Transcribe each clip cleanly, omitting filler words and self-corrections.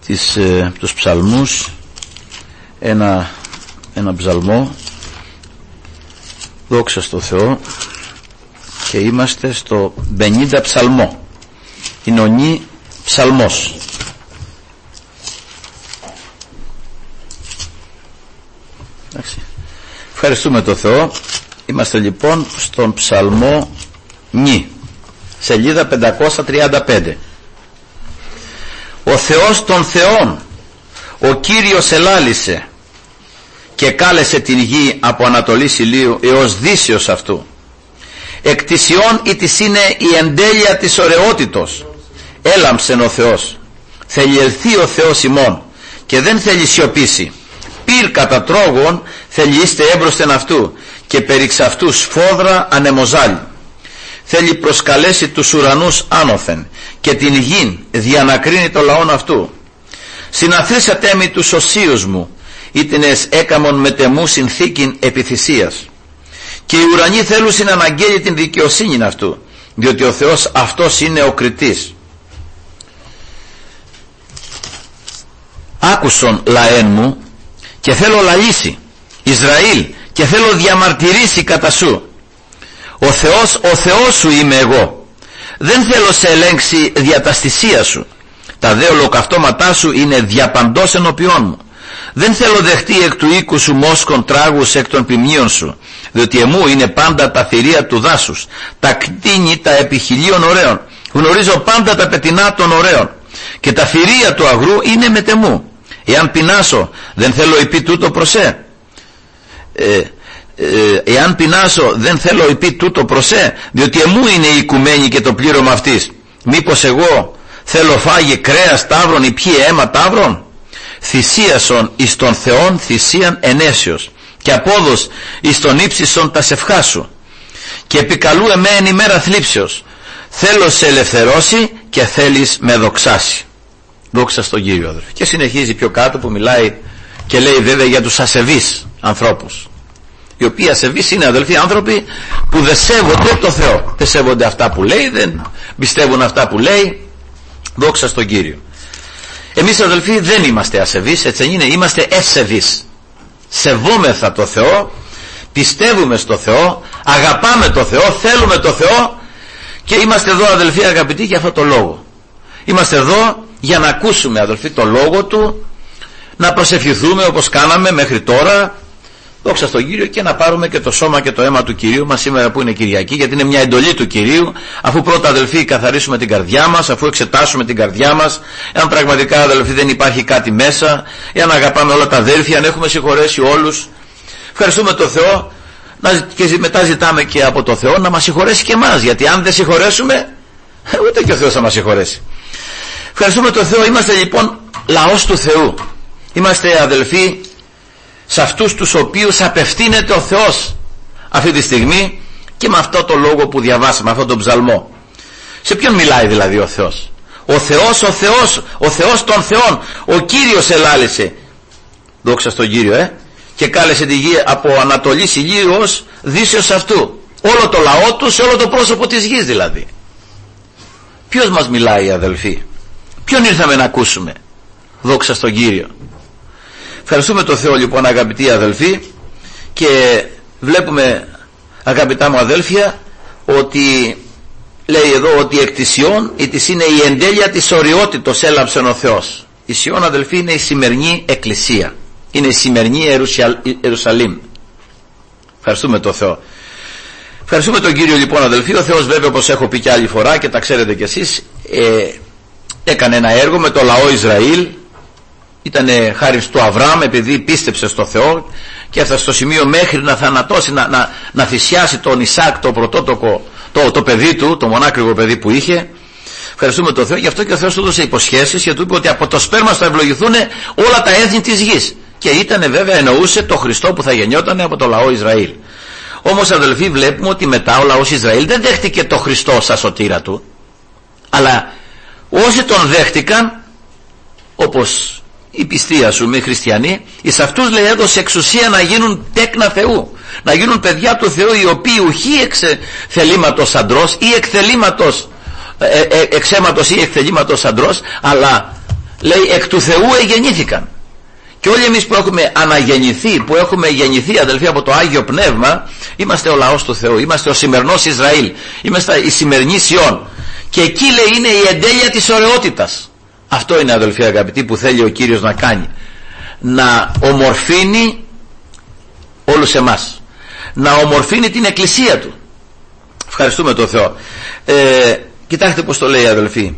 τους ψαλμούς ένα ψαλμό, δόξα στο Θεό, και είμαστε στο 50 ψαλμό, είναι ο νη ψαλμός. Ευχαριστούμε το Θεό. Είμαστε λοιπόν στον ψαλμό νη, σελίδα 535. Ο Θεός των Θεών, ο Κύριος ελάλησε και κάλεσε την γη από Ανατολής ηλίου έως δύσεως αυτού. Εκ της Ιών ή της είναι η εντέλεια της ωραιότητος. Έλαμψεν ο Θεός. Θέλει ελθεί ο Θεός ημών και δεν θέλει σιωπήσει. Πυρ κατά τρόγων θέλει είστε έμπροσθεν αυτού και περίξ αυτού σφόδρα ανεμοζάλι. Θέλει προσκαλέσει τους ουρανούς άνωθεν και την γην διανακρίνει το λαόν αυτού. Συναθρήσατε με τους οσίους μου, ήτινες έκαμον μετεμού συνθήκην επιθυσίας. Και οι ουρανοί θέλουν να αναγγέλει την δικαιοσύνη αυτού, διότι ο Θεός αυτός είναι ο κριτής. Άκουσον λαέν μου και θέλω λαλήσει, Ισραήλ, και θέλω διαμαρτυρήσει κατά σου. Ο Θεός σου είμαι εγώ. Δεν θέλω σε ελέγξει διαταστησία σου. Τα δε ολοκαυτώματά σου είναι διαπαντός ενώπιόν μου. Δεν θέλω δεχτεί εκ του οίκου σου μόσκων τράγους εκ των ποιμνίων σου, διότι εμού είναι πάντα τα θηρία του δάσους, τα κτίνη τα επιχιλίων ωραίων. Γνωρίζω πάντα τα πετεινά των ωραίων και τα θηρία του αγρού είναι μετεμού. Εάν πεινάσω δεν θέλω υπή τούτο προσέ. Εάν πεινάσω δεν θέλω υπή τούτο προσέ, διότι εμού είναι η οικουμένη και το πλήρωμα αυτής. Μήπως εγώ θέλω φάγει κρέας ταύρων ή πιει αίμα ταύρων? Θυσίασον εις τον Θεόν θυσίαν ενέσιος και απόδος εις τον ύψισον τα σευχά σου. Και επικαλού εμέ εν ημέρα θλίψεως. Θέλω σε ελευθερώσει και θέλεις με δοξάσει. Δόξα στον Κύριο, αδελφοί. Και συνεχίζει πιο κάτω που μιλάει και λέει βέβαια για τους ασεβείς ανθρώπους, οι οποίοι ασεβείς είναι, αδελφοί, άνθρωποι που δεν σέβονται το Θεό, δεν σέβονται αυτά που λέει, δεν πιστεύουν αυτά που λέει. Δόξα στον Κύριο. Εμείς, αδελφοί, δεν είμαστε ασεβείς, έτσι είναι, είμαστε εσεβείς. Σεβόμεθα το Θεό, πιστεύουμε στο Θεό, αγαπάμε το Θεό, θέλουμε το Θεό και είμαστε εδώ, αδελφοί αγαπητοί, για αυτό το λόγο. Είμαστε εδώ για να ακούσουμε, αδελφοί, το λόγο Του, να προσευχηθούμε όπως κάναμε μέχρι τώρα, δόξα στον Κύριο, και να πάρουμε και το σώμα και το αίμα του Κυρίου μας σήμερα που είναι Κυριακή, γιατί είναι μια εντολή του Κυρίου, αφού πρώτα, αδελφοί, καθαρίσουμε την καρδιά μας, αφού εξετάσουμε την καρδιά μας, εάν πραγματικά, αδελφοί, δεν υπάρχει κάτι μέσα, εάν αγαπάμε όλα τα αδέλφια, αν έχουμε συγχωρέσει όλους. Ευχαριστούμε τον Θεό και μετά ζητάμε και από τον Θεό να μας συγχωρέσει και εμάς, γιατί αν δεν συγχωρέσουμε, ούτε και ο Θεός θα μας συγχωρέσει. Ευχαριστούμε τον Θεό. Είμαστε λοιπόν λαός του Θεού. Είμαστε, αδελφοί, σε αυτούς τους οποίους απευθύνεται ο Θεός αυτή τη στιγμή, και με αυτό το λόγο που διαβάσαμε, αυτόν τον ψαλμό. Σε ποιον μιλάει δηλαδή ο Θεός? Ο Θεός των Θεών, ο Κύριος ελάλησε, δόξα στον Κύριο, και κάλεσε τη γη από Ανατολής ηλίου ως δύσεως αυτού. Όλο το λαό του, σε όλο το πρόσωπο της γης δηλαδή. Ποιος μας μιλάει, αδελφοί? Ποιον ήρθαμε να ακούσουμε? Δόξα στον Κύριο. Ευχαριστούμε τον Θεό λοιπόν, αγαπητοί αδελφοί, και βλέπουμε, αγαπητά μου αδέλφια, ότι λέει εδώ ότι εκ της Ιών ή της είναι η εντέλεια της οριότητος έλαμψεν ο Θεός. Η Ιών, αδελφοί, είναι η σημερινή εκκλησία, είναι η σημερινή Ιερουσαλήμ. Ευχαριστούμε τον Θεό. Ευχαριστούμε τον Κύριο λοιπόν, αδελφοί. Ο Θεός, βέβαια, όπως έχω πει και άλλη φορά και τα ξέρετε κι εσείς, έκανε ένα έργο με το λαό Ισραήλ. Ήταν χάρη του Αβραάμ, επειδή πίστεψε στο Θεό και έφτασε στο σημείο μέχρι να θανατώσει, να θυσιάσει τον Ισάκ, το πρωτότοκο, το παιδί του, το μονάκριβο παιδί που είχε. Ευχαριστούμε τον Θεό. Γι' αυτό και ο Θεός του έδωσε υποσχέσεις και του είπε ότι από το σπέρμα θα ευλογηθούν όλα τα έθνη της γης. Και ήταν, βέβαια, εννοούσε το Χριστό που θα γεννιόταν από το λαό Ισραήλ. Όμως, αδελφοί, βλέπουμε ότι μετά ο λαός Ισραήλ δεν δέχτηκε το Χριστό σαν σωτήρα του, αλλά όσοι τον δέχτηκαν, όπως οι πιστοί, ας πούμε, οι χριστιανοί, εις αυτούς, λέει, έδωσε εξουσία να γίνουν τέκνα Θεού, να γίνουν παιδιά του Θεού, οι οποίοι ουχή εξ θελήματος αντρός ή εξαίματος ή εκθελήματος αντρός, αλλά λέει εκ του Θεού εγεννήθηκαν. Και όλοι εμείς που έχουμε αναγεννηθεί, που έχουμε γεννηθεί αδελφοί από το Άγιο Πνεύμα, είμαστε ο λαός του Θεού, είμαστε ο σημερινός Ισραήλ, είμαστε η σημερινή Σιών. Και εκεί λέει είναι η εντέλεια της ωραιότητας. Αυτό είναι αδελφοί αγαπητοί που θέλει ο Κύριος να κάνει, να ομορφύνει όλους εμάς, να ομορφύνει την εκκλησία του. Ευχαριστούμε τον Θεό. Κοιτάξτε πως το λέει αδελφοί,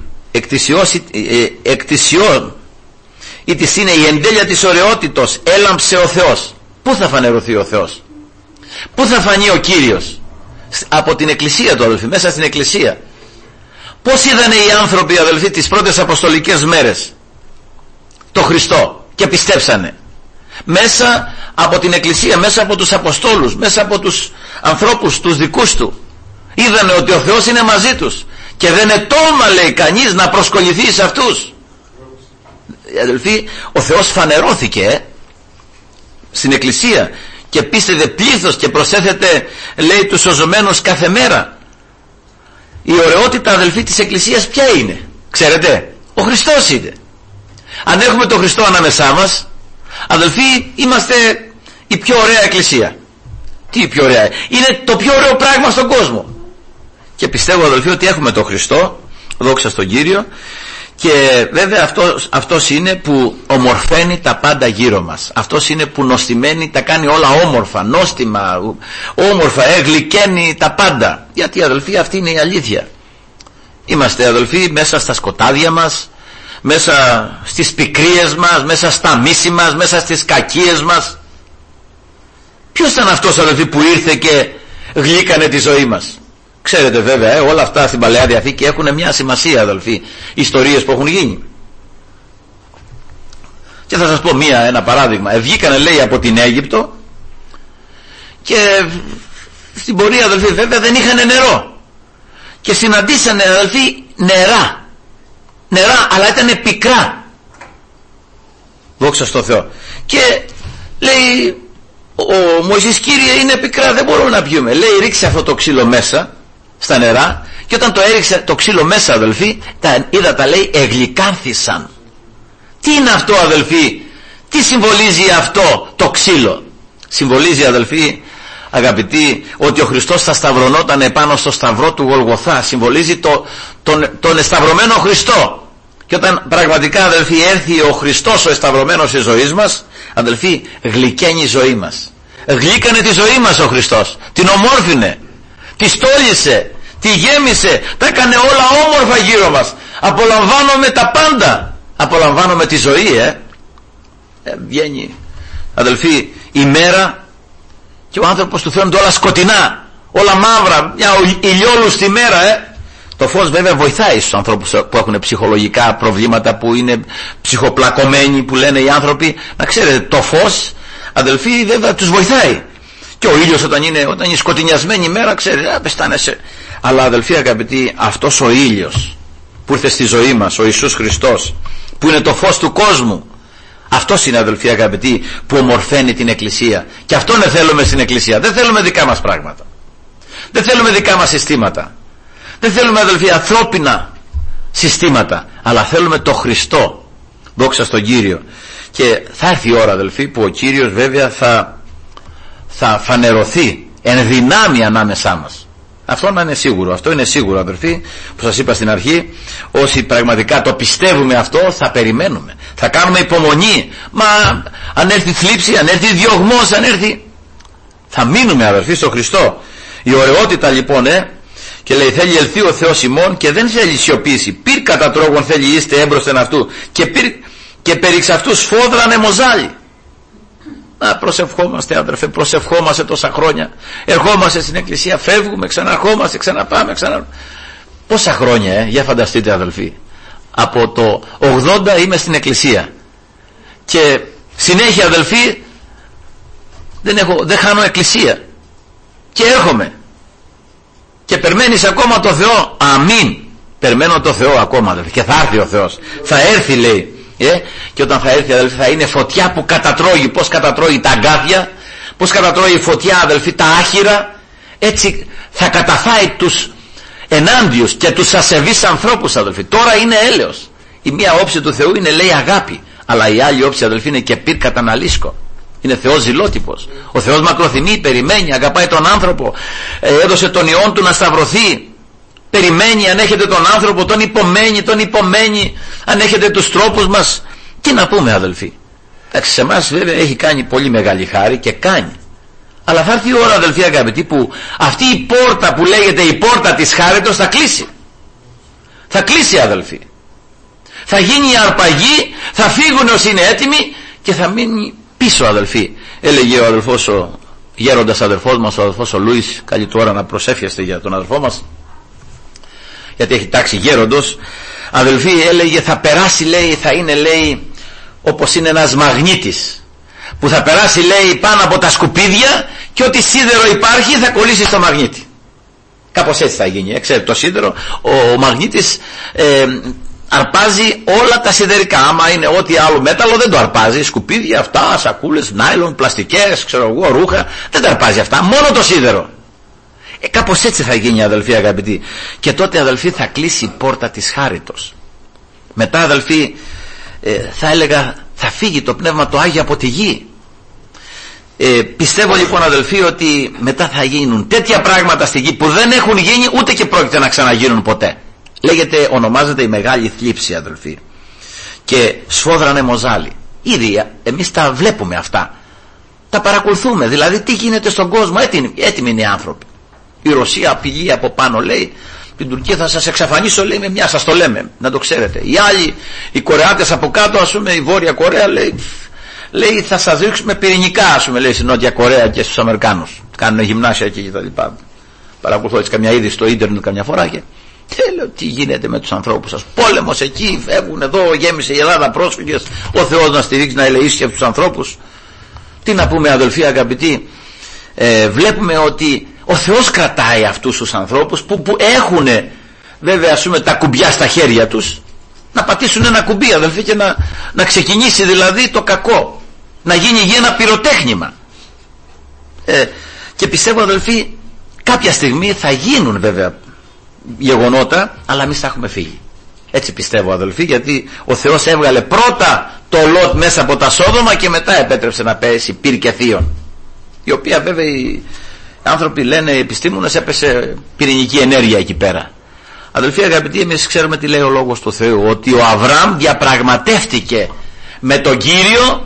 εκτισιών ή της είναι η εντέλεια της ωραιότητος, έλαμψε ο Θεός. Πού θα φανερωθεί ο Θεός, πού θα φανεί ο Κύριος? Από την εκκλησία του αδελφοί, μέσα στην εκκλησία. Πώς είδανε οι άνθρωποι αδελφοί τις πρώτες αποστολικές μέρες το Χριστό και πιστέψανε? Μέσα από την εκκλησία, μέσα από τους αποστόλους, μέσα από τους ανθρώπους τους δικούς του. Είδανε ότι ο Θεός είναι μαζί τους και δεν ετόλμα λέει κανείς να προσκοληθεί σε αυτούς. Αδελφοί, ο Θεός φανερώθηκε στην εκκλησία και πίστευε πλήθος και προσέθεται λέει τους σωζωμένους κάθε μέρα. Η ωραιότητα αδελφοί της εκκλησίας ποια είναι? Ξέρετε, ο Χριστός είναι. Αν έχουμε τον Χριστό ανάμεσά μας αδελφοί, είμαστε η πιο ωραία εκκλησία. Τι πιο ωραία? Είναι το πιο ωραίο πράγμα στον κόσμο. Και πιστεύω αδελφοί ότι έχουμε τον Χριστό, δόξα στον Κύριο. Και βέβαια αυτός είναι που ομορφαίνει τα πάντα γύρω μας. Αυτός είναι που νοστιμαίνει, τα κάνει όλα όμορφα, νόστιμα, όμορφα, γλυκαίνει τα πάντα. Γιατί αδελφοί αυτή είναι η αλήθεια. Είμαστε αδελφοί μέσα στα σκοτάδια μας, μέσα στις πικρίες μας, μέσα στα μίση μας, μέσα στις κακίες μας. Ποιος ήταν αυτός αδελφοί που ήρθε και γλύκανε τη ζωή μας? Ξέρετε βέβαια όλα αυτά στην Παλαιά Διαθήκη έχουν μια σημασία αδελφοί, ιστορίες που έχουν γίνει. Και θα σας πω ένα παράδειγμα. Βγήκανε λέει από την Αίγυπτο και στην πορεία αδελφοί βέβαια δεν είχαν νερό και συναντήσανε αδελφοί νερά αλλά ήταν πικρά, δόξα στο Θεό. Και λέει ο Μωυσής, Κύριε είναι πικρά, δεν μπορούμε να πιούμε. Λέει ρίξε αυτό το ξύλο μέσα στα νερά, και όταν το έριξε το ξύλο μέσα αδελφοί, τα ύδατα λέει εγλυκάνθησαν. Τι είναι αυτό αδελφοί? Τι συμβολίζει αυτό το ξύλο? Συμβολίζει αδελφοί αγαπητοί ότι ο Χριστός θα σταυρωνόταν επάνω στο σταυρό του Γολγοθά. Συμβολίζει τον εσταυρωμένο Χριστό. Και όταν πραγματικά αδελφοί έρθει ο Χριστός ο εσταυρωμένος της ζωής μας, αδελφοί γλυκαίνει η ζωή μας. Γλύκανε τη ζωή μας ο Χριστός, την ομόρφινε, τη στόλισε, τη γέμισε, τα έκανε όλα όμορφα γύρω μας. Απολαμβάνομαι τα πάντα, απολαμβάνομαι τη ζωή. Βγαίνει αδελφοί η μέρα και ο άνθρωπος του φαίνονται όλα σκοτεινά, όλα μαύρα, μια ηλιόλουστη μέρα. Το φως βέβαια βοηθάει στους ανθρώπους που έχουν ψυχολογικά προβλήματα, που είναι ψυχοπλακωμένοι, που λένε οι άνθρωποι. Να ξέρετε, το φως αδελφοί βέβαια τους βοηθάει. Και ο ήλιος όταν είναι σκοτεινιασμένη η μέρα, ξέρετε, πεστάνεσαι. Αλλά αδελφοί αγαπητοί, αυτός ο ήλιος που ήρθε στη ζωή μας, ο Ιησούς Χριστός, που είναι το φως του κόσμου, αυτός είναι αδελφοί αγαπητοί που ομορφαίνει την εκκλησία. Και αυτόν θέλουμε στην εκκλησία. Δεν θέλουμε δικά μας πράγματα, δεν θέλουμε δικά μας συστήματα, δεν θέλουμε αδελφοί ανθρώπινα συστήματα, αλλά θέλουμε το Χριστό, δόξα στον Κύριο. Και θα έρθει η ώρα αδελφοί που ο Κύριος βέβαια θα φανερωθεί εν δυνάμει ανάμεσά μας. Αυτό να είναι σίγουρο, αυτό είναι σίγουρο αδελφοί, που σας είπα στην αρχή. Όσοι πραγματικά το πιστεύουμε αυτό, θα περιμένουμε, θα κάνουμε υπομονή. Μα αν έρθει θλίψη, αν έρθει διωγμός, αν έρθει, θα μείνουμε αδελφοί στο Χριστό. Η ωραιότητα λοιπόν και λέει θέλει ελθεί ο Θεός ημών και δεν θέλει σιωπήσει. Πυρ κατά τρόγων θέλει είστε έμπροσθεν αυτού και περίξ αυτού σφόδρανε μοζάλι. Να προσευχόμαστε αδερφέ, προσευχόμαστε τόσα χρόνια, ερχόμαστε στην εκκλησία, φεύγουμε, ξαναρχόμαστε, ξαναπάμε, πόσα χρόνια για φανταστείτε αδελφοί. Από το 80 είμαι στην εκκλησία και συνέχεια αδελφοί δεν χάνω εκκλησία και έρχομαι και περιμένεις ακόμα το Θεό. Αμήν, περιμένω το Θεό ακόμα αδελφοί, και θα έρθει ο Θεός, θα έρθει λέει. Και όταν θα έρθει αδελφοί, θα είναι φωτιά που κατατρώγει. Πως κατατρώγει τα αγκάθια, πως κατατρώγει η φωτιά αδελφοί τα άχυρα, έτσι θα καταφάει τους ενάντιους και τους ασεβείς ανθρώπους αδελφοί. Τώρα είναι έλεος, Η μία όψη του Θεού είναι, λέει, αγάπη, αλλά η άλλη όψη, αδελφοί, είναι και πυρ καταναλίσκο. Είναι Θεός ζηλότυπος. Ο Θεός μακροθυμεί, περιμένει, αγαπάει τον άνθρωπο, έδωσε τον Υιόν του να σταυρωθεί, περιμένει, ανέχεται τον άνθρωπο, τον υπομένει, ανέχεται τους τρόπους μας. Τι να πούμε, αδελφοί? Εντάξει, σε εμάς βέβαια έχει κάνει πολύ μεγάλη χάρη και κάνει. Αλλά θα έρθει η ώρα, αδελφοί αγαπητοί, που αυτή η πόρτα που λέγεται η πόρτα της χάριτος θα κλείσει. Θα κλείσει, αδελφοί. Θα γίνει η αρπαγή, θα φύγουν όσοι είναι έτοιμοι και θα μείνει πίσω, αδελφοί. Έλεγε ο αδελφός, ο γέροντας αδελφός μας, ο αδελφός ο Λούις, καλή του ώρα να προσεύχεστε για τον αδελφό μας, γιατί έχει τάξει γέροντος. Αδελφοί, έλεγε, θα περάσει, λέει, θα είναι, λέει, όπως είναι ένας μαγνήτης που θα περάσει, λέει, πάνω από τα σκουπίδια και ό,τι σίδερο υπάρχει θα κολλήσει στο μαγνήτη. Κάπως έτσι θα γίνει. Ξέρετε, το σίδερο, ο μαγνήτης αρπάζει όλα τα σιδερικά. Άμα είναι ό,τι άλλο μέταλλο δεν το αρπάζει. Σκουπίδια, αυτά, σακούλες, νάιλον, πλαστικές, ξέρω εγώ, ρούχα, δεν τα αρπάζει αυτά. Μόνο το σίδερο. Κάπως έτσι θα γίνει, αδελφοί αγαπητοί. Και τότε, αδελφοί, θα κλείσει η πόρτα της χάριτος. Μετά, αδελφοί, θα έλεγα, θα φύγει το Πνεύμα το Άγιο από τη γη. Πιστεύω λοιπόν, αδελφοί, ότι μετά θα γίνουν τέτοια πράγματα στη γη που δεν έχουν γίνει ούτε και πρόκειται να ξαναγίνουν ποτέ. Ονομάζεται η Μεγάλη Θλίψη, αδελφοί, και σφόδρανε μοζάλι. Ήδη εμείς τα βλέπουμε αυτά, τα παρακολουθούμε. Δηλαδή τι γίνεται στον κόσμο. Έτοιμοι είναι οι άνθρωποι. Η Ρωσία απειλεί από πάνω, λέει, την Τουρκία θα σας εξαφανίσω, λέει, με μια, σας το λέμε, να το ξέρετε. Οι άλλοι, οι Κορεάτες από κάτω, ας πούμε, η Βόρεια Κορέα, λέει θα σας ρίξουμε πυρηνικά, ας πούμε, λέει, στη Νότια Κορέα και στους Αμερικάνους. Κάνουν γυμνάσια εκεί και τα λοιπά. Παρακολουθώ έτσι καμιά είδηση στο ίντερνετ καμιά φορά και λέω, τι γίνεται με τους ανθρώπους σας? Πόλεμος εκεί, φεύγουν εδώ, γέμισε η Ελλάδα πρόσφυγες, ο Θεός να στηρίξει, να ελεήσει και τους ανθρώπους. Τι να πούμε, αδελφοί αγαπητοί? Βλέπουμε ότι ο Θεός κρατάει αυτούς τους ανθρώπους που έχουν, βέβαια, ας πούμε, τα κουμπιά στα χέρια τους, να πατήσουν ένα κουμπί, αδελφοί, και να ξεκινήσει δηλαδή το κακό, να γίνει ένα πυροτέχνημα. Και πιστεύω, αδελφοί, κάποια στιγμή θα γίνουν βέβαια γεγονότα, αλλά εμείς θα έχουμε φύγει. Έτσι πιστεύω, αδελφοί, γιατί ο Θεός έβγαλε πρώτα το Λότ μέσα από τα Σόδομα και μετά επέτρεψε να πέσει πυρ και θείον, η οποία βέβαια οι άνθρωποι λένε, οι επιστήμονες, έπεσε πυρηνική ενέργεια εκεί πέρα. Αδελφοί αγαπητοί, εμείς ξέρουμε τι λέει ο Λόγος του Θεού, ότι ο Αβραάμ διαπραγματεύτηκε με τον Κύριο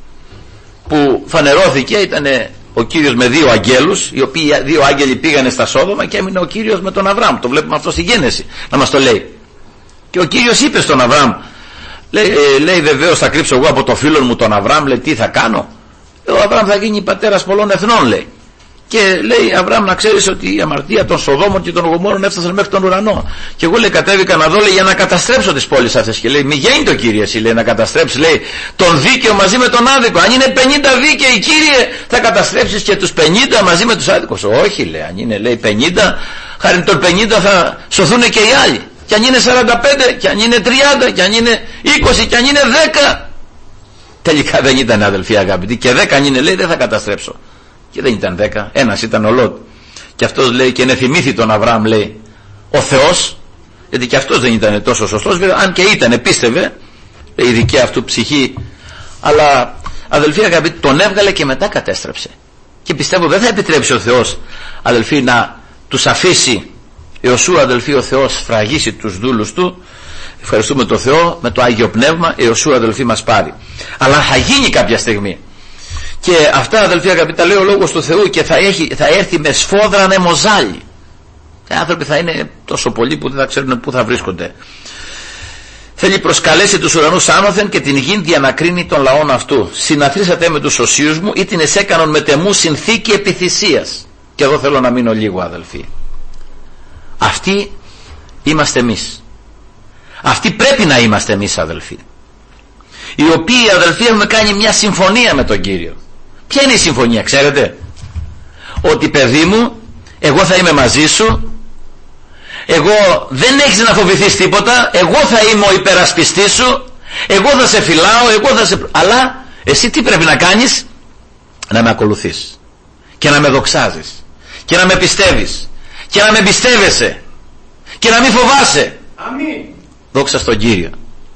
που φανερώθηκε. Ήταν ο Κύριος με δύο αγγέλους, οι οποίοι δύο άγγελοι πήγανε στα Σόδομα και έμεινε ο Κύριος με τον Αβραάμ. Το βλέπουμε αυτό στη Γένεση να μας το λέει. Και ο Κύριος είπε στον Αβραάμ, λέει βεβαίως θα κρύψω εγώ από το φίλο μου τον Αβραάμ, λέει, τι θα κάνω? Ο Αβραάμ θα γίνει πατέρας πολλών εθνών, λέει. Και λέει, Αβραάμ, να ξέρεις ότι η αμαρτία των Σοδόμων και των Γομόρων έφτασαν μέχρι τον ουρανό. Και εγώ, λέει, κατέβηκα να δω, λέει, για να καταστρέψω τις πόλεις αυτές. Και λέει, μη γίνει το Κύριε εσύ, λέει, να καταστρέψει, λέει, τον δίκαιο μαζί με τον άδικο. Αν είναι 50 δίκαιοι, Κύριε, θα καταστρέψεις και τους 50 μαζί με τους άδικους? Όχι, λέει, αν είναι, λέει, 50, χάρη των 50 θα σωθούν και οι άλλοι. Και αν είναι 45, και αν είναι 30, και αν είναι 20, και αν είναι 10. Τελικά δεν ήταν, αδελφοί αγαπητοί, και 10 αν είναι, λέει, δεν θα καταστρέψω. Και δεν ήταν 10, ένας ήταν ο Λότ. Και αυτός, λέει, και θυμήθη τον Αβραάμ, λέει, ο Θεός, γιατί και αυτός δεν ήταν τόσο σωστός, βέβαια, αν και ήταν, πίστευε, η δική αυτού ψυχή, αλλά, αδελφοί αγαπητοί, τον έβγαλε και μετά κατέστρεψε. Και πιστεύω δεν θα επιτρέψει ο Θεός, αδελφοί, να τους αφήσει Ιωσού, αδελφοί, ο Θεός σφραγίσει τους δούλους του. Ευχαριστούμε τον Θεό, με το Άγιο Πνεύμα Ιωσού, αδελφοί, μας πάρει. Αλλά θα γίνει κάποια στιγμή. Και αυτά, αδελφοί αγαπητά, λέει ο Λόγος του Θεού, και θα έρθει με σφόδρα νεμοζάλι. Οι άνθρωποι θα είναι τόσο πολλοί που δεν θα ξέρουν πού θα βρίσκονται. Θέλει προσκαλέσει τους ουρανούς άνωθεν και την γην διανακρίνει των λαών αυτού. Συναθρήσατε με τους οσίους μου ή την εσέκανον με τεμού συνθήκη επιθυσίας. Και εδώ θέλω να μείνω λίγο, αδελφοί. Αυτοί είμαστε εμείς. Αυτοί πρέπει να είμαστε εμείς, αδελφοί, οι οποίοι, αδελφοί, έχουμε κάνει μια συμφωνία με τον Κύριο. Ποια είναι η συμφωνία, ξέρετε? Ότι, παιδί μου, εγώ θα είμαι μαζί σου, εγώ δεν έχεις να φοβηθείς τίποτα, εγώ θα είμαι ο υπερασπιστής σου, εγώ θα σε φυλάω, αλλά εσύ τι πρέπει να κάνεις? Να με ακολουθείς και να με δοξάζεις και να με πιστεύεις και να με εμπιστεύεσαι και να μην φοβάσαι. Αμήν. Δόξα στον Κύριο.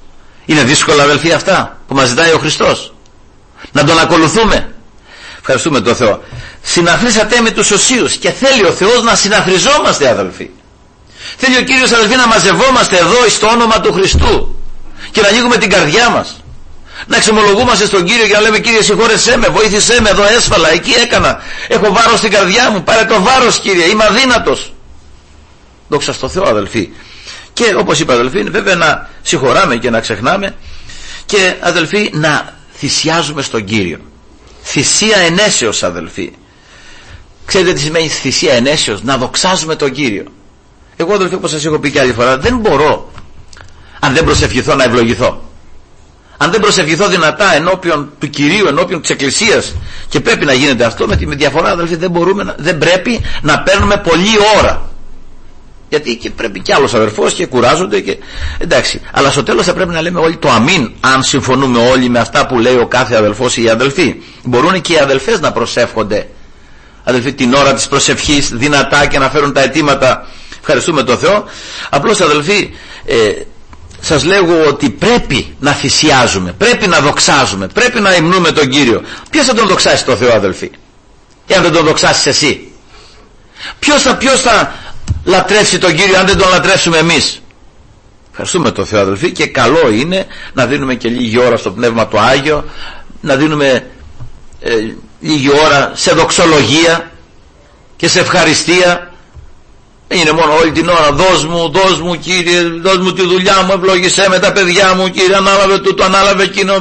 Είναι δύσκολα, αδελφοί, αυτά που μας ζητάει ο Χριστός? Να τον ακολουθούμε? Ευχαριστούμε τον Θεό. Συναθρίσατε με τους οσίους, και θέλει ο Θεός να συναθριζόμαστε, αδελφοί. Θέλει ο Κύριος, αδελφοί, να μαζευόμαστε εδώ στο όνομα του Χριστού και να ανοίγουμε την καρδιά μας, να εξομολογούμαστε στον Κύριο και να λέμε: Κύριε, συγχώρεσέ με, βοήθησέ με, εδώ έσφαλα, εκεί έκανα, έχω βάρος στην καρδιά μου, πάρε το βάρος, Κύριε, είμαι αδύνατος. Δόξα στο Θεό, αδελφοί. Και όπως είπα, αδελφοί, βέβαια να συγχωράμε και να ξεχνάμε, και αδελφοί να θυσιάζουμε στον Κύριο. Θυσία ενέσεως, αδελφοί. Ξέρετε τι σημαίνει θυσία ενέσεως? Να δοξάζουμε τον Κύριο. Εγώ, αδελφοί, όπως σας έχω πει και άλλη φορά, δεν μπορώ, αν δεν προσευχηθώ, να ευλογηθώ. Αν δεν προσευχηθώ δυνατά ενώπιον του Κυρίου, ενώπιον της Εκκλησίας, και πρέπει να γίνεται αυτό, με τη διαφορά, αδελφοί, δεν πρέπει να παίρνουμε πολλή ώρα. Γιατί και πρέπει κι άλλος αδερφός και κουράζονται και εντάξει. Αλλά στο τέλος θα πρέπει να λέμε όλοι το αμήν, αν συμφωνούμε όλοι με αυτά που λέει ο κάθε αδελφός ή η αδελφή. Μπορούν και οι αδελφές να προσεύχονται, αδελφοί, την ώρα της προσευχής δυνατά και να φέρουν τα αιτήματα. Ευχαριστούμε τον Θεό. Απλώς, αδελφοί, σας λέγω ότι πρέπει να θυσιάζουμε, πρέπει να δοξάζουμε, πρέπει να υμνούμε τον Κύριο. Ποιος θα τον δοξάσει τον Θεό, αδελφοί, εάν δεν τον δοξάσεις εσύ? Ποιος θα λατρεύσει τον Κύριο αν δεν τον λατρεύσουμε εμείς? Ευχαριστούμε τον Θεό, αδελφοί, και καλό είναι να δίνουμε και λίγη ώρα στο Πνεύμα το Άγιο, να δίνουμε λίγη ώρα σε δοξολογία και σε ευχαριστία. Δεν είναι μόνο όλη την ώρα δώσ' μου Κύριε, δώσ' μου τη δουλειά μου, ευλόγησέ με τα παιδιά μου, Κύριε, ανάλαβε τούτο, ανάλαβε εκείνο.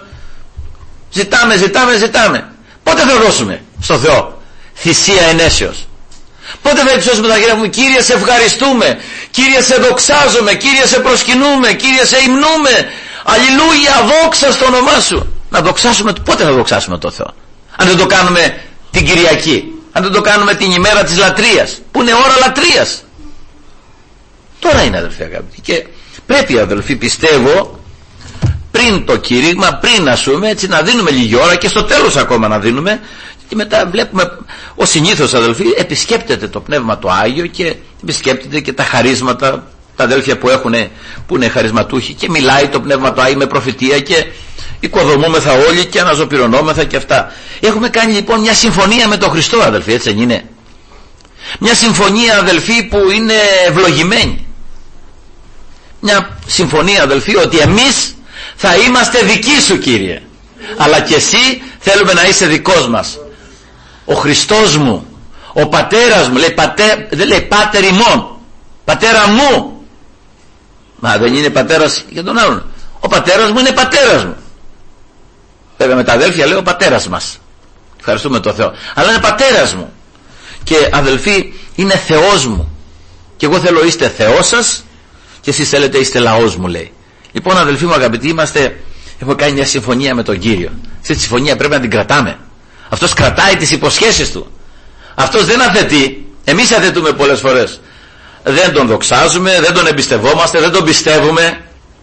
Ζητάμε. Πότε θα δώσουμε στο Θεό θυσία ενέσεως? Πότε θα υψώσουμε τα χέρια μου? Κύριε, σε ευχαριστούμε, Κύριε, σε δοξάζουμε, Κύριε, σε προσκυνούμε, Κύριε, σε υμνούμε, αλληλούια, δόξα στο όνομά σου. Να δοξάσουμε. Πότε θα δοξάσουμε τον Θεό? Αν δεν το κάνουμε την Κυριακή, αν δεν το κάνουμε την ημέρα της λατρείας, που είναι ώρα λατρείας? Τώρα είναι, αδελφοί αγαπητοί, και πρέπει, αδελφοί, πιστεύω, πριν το κήρυγμα, πριν έτσι να δίνουμε λίγη ώρα, και στο τέλος ακόμα να δίνουμε, και μετά βλέπουμε, ο συνήθως, αδελφοί, επισκέπτεται το Πνεύμα το Άγιο και επισκέπτεται και τα χαρίσματα, τα αδέλφια που είναι χαρισματούχοι, και μιλάει το Πνεύμα το Άγιο με προφητεία και οικοδομούμεθα όλοι και αναζωπυρωνόμεθα και αυτά. Έχουμε κάνει λοιπόν μια συμφωνία με τον Χριστό, αδελφοί, έτσι δεν είναι? Μια συμφωνία, αδελφοί, που είναι ευλογημένη. Μια συμφωνία, αδελφοί, ότι εμείς θα είμαστε δικοί σου, Κύριε, αλλά και εσύ θέλουμε να είσαι δικός μας. Ο Χριστός μου, ο πατέρας μου, δεν λέει πάτερ ημών, πατέρα μου. Μα δεν είναι πατέρας για τον άλλον? Ο πατέρας μου είναι πατέρας μου. Βέβαια με τα αδέλφια λέει ο πατέρας μας, ευχαριστούμε τον Θεό, αλλά είναι πατέρας μου. Και αδελφοί, είναι Θεός μου, και εγώ θέλω είστε Θεός σας και εσείς θέλετε είστε λαός μου, λέει. Λοιπόν, αδελφοί μου αγαπητοί, έχουμε κάνει μια συμφωνία με τον Κύριο. Αυτή τη συμφωνία πρέπει να την κρατάμε. Αυτός κρατάει τις υποσχέσεις του. Αυτός δεν αθετεί. Εμείς αθετούμε πολλές φορές. Δεν τον δοξάζουμε, δεν τον εμπιστευόμαστε, δεν τον πιστεύουμε.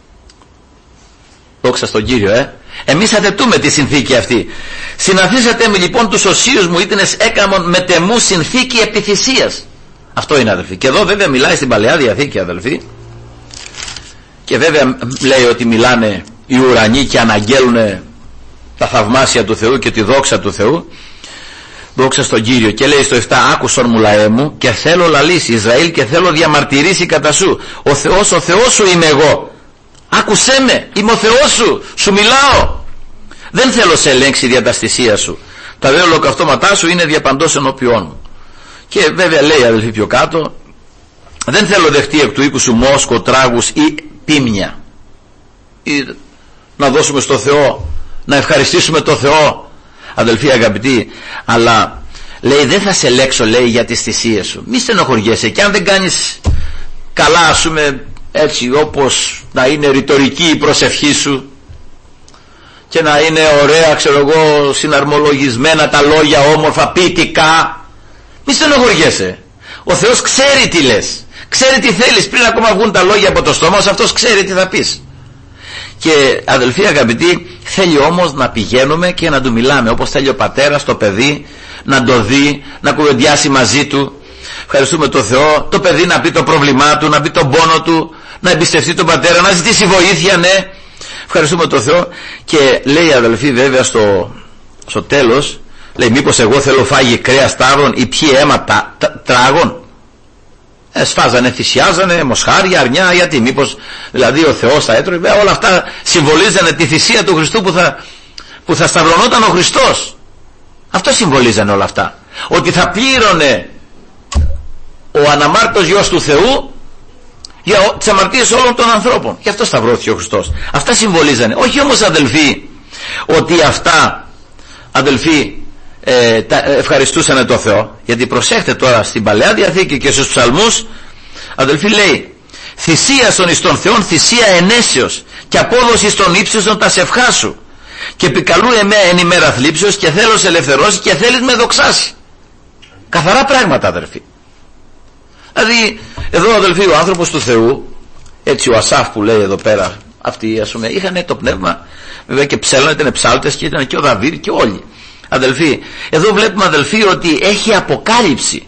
Δόξα στον Κύριο, Εμείς αθετούμε τη συνθήκη αυτή. Συναθήσατε με λοιπόν τους οσίους μου, ήτινες έκαμον με τεμού συνθήκη επιθυσίας. Αυτό είναι, αδελφοί. Και εδώ βέβαια μιλάει στην Παλαιά Διαθήκη, αδελφοί. Και βέβαια λέει ότι μιλάνε οι ουρανοί και αναγγέλουν τα θαυμάσια του Θεού και τη δόξα του Θεού. Δόξα στον Κύριο. Και λέει στο 7: άκουσον μου λαέ μου, και θέλω λαλήσει Ισραήλ, και θέλω διαμαρτυρήσει κατά σου. Ο Θεός σου είμαι εγώ. Άκουσέ με, είμαι ο Θεός σου, σου μιλάω. Δεν θέλω σε ελέγξει δια τα θυσία σου. Τα δε ολοκαυτώματά σου είναι διαπαντός ενώπιόν μου. Και βέβαια λέει, αδελφοί, πιο κάτω: δεν θέλω δεχτεί εκ του οίκου σου μόσκο, τράγους ή πίμνια. Ή να δώσουμε στο Θεό, να ευχαριστήσουμε το Θεό, αδελφοί αγαπητοί, αλλά λέει δεν θα σε ελέξω, λέει, για τις θυσίες σου. Μη στενοχωριέσαι, και αν δεν κάνεις καλά, ας πούμε, έτσι όπως να είναι ρητορική η προσευχή σου και να είναι ωραία, ξέρω εγώ, συναρμολογισμένα τα λόγια, όμορφα, ποιητικά, μη στενοχωριέσαι. Ο Θεός ξέρει τι λες, ξέρει τι θέλεις, πριν ακόμα βγουν τα λόγια από το στόμα σου, αυτός ξέρει τι θα πεις. Και αδελφοί αγαπητοί, θέλει όμως να πηγαίνουμε και να του μιλάμε, όπως θέλει ο πατέρας το παιδί να το δει, να κουβεντιάσει μαζί του. Ευχαριστούμε τον Θεό, το παιδί να πει το πρόβλημά του, να πει τον πόνο του, να εμπιστευτεί τον πατέρα, να ζητήσει βοήθεια, ναι, Ευχαριστούμε τον Θεό. Και λέει, αδελφοί, βέβαια στο τέλος, λέει, μήπως εγώ θέλω φάγει κρέας ταύρων ή πιει αίμα τράγων? Σφάζανε, θυσιάζανε μοσχάρια, αρνιά, γιατί μήπως δηλαδή ο Θεός θα έτρωγε? Όλα αυτά συμβολίζανε τη θυσία του Χριστού που θα σταυρωνόταν ο Χριστός. Αυτό συμβολίζανε όλα αυτά, ότι θα πλήρωνε ο αναμάρτητος Υιός του Θεού για τις αμαρτίες όλων των ανθρώπων. Γι' αυτό σταυρώθηκε ο Χριστός. Αυτά συμβολίζανε. Όχι όμως, αδελφοί, ότι αυτά, αδελφοί, ευχαριστούσανε το Θεό. Γιατί προσέχτε τώρα, στην Παλαιά Διαθήκη και στους Ψαλμούς, αδελφοί, λέει, θυσία στον εις τον Θεόν, θυσία ενέσεως και απόδοση στον ύψιστον τα σευχά σου, και επικαλού εμέ εν ημέρα θλίψεως, και θέλω σε ελευθερώσει και θέλεις με δοξάσει. Καθαρά πράγματα, αδελφοί. Δηλαδή εδώ, αδελφοί, ο άνθρωπος του Θεού, έτσι ο Ασάφ που λέει εδώ πέρα, αυτοί, ας πούμε, είχαν το πνεύμα, βέβαια, και ψέλνανε, ήταν ψάλτες, και ήταν και ο Δαβίδ και όλοι. Αδελφοί, εδώ βλέπουμε, αδελφοί, ότι έχει αποκάλυψη.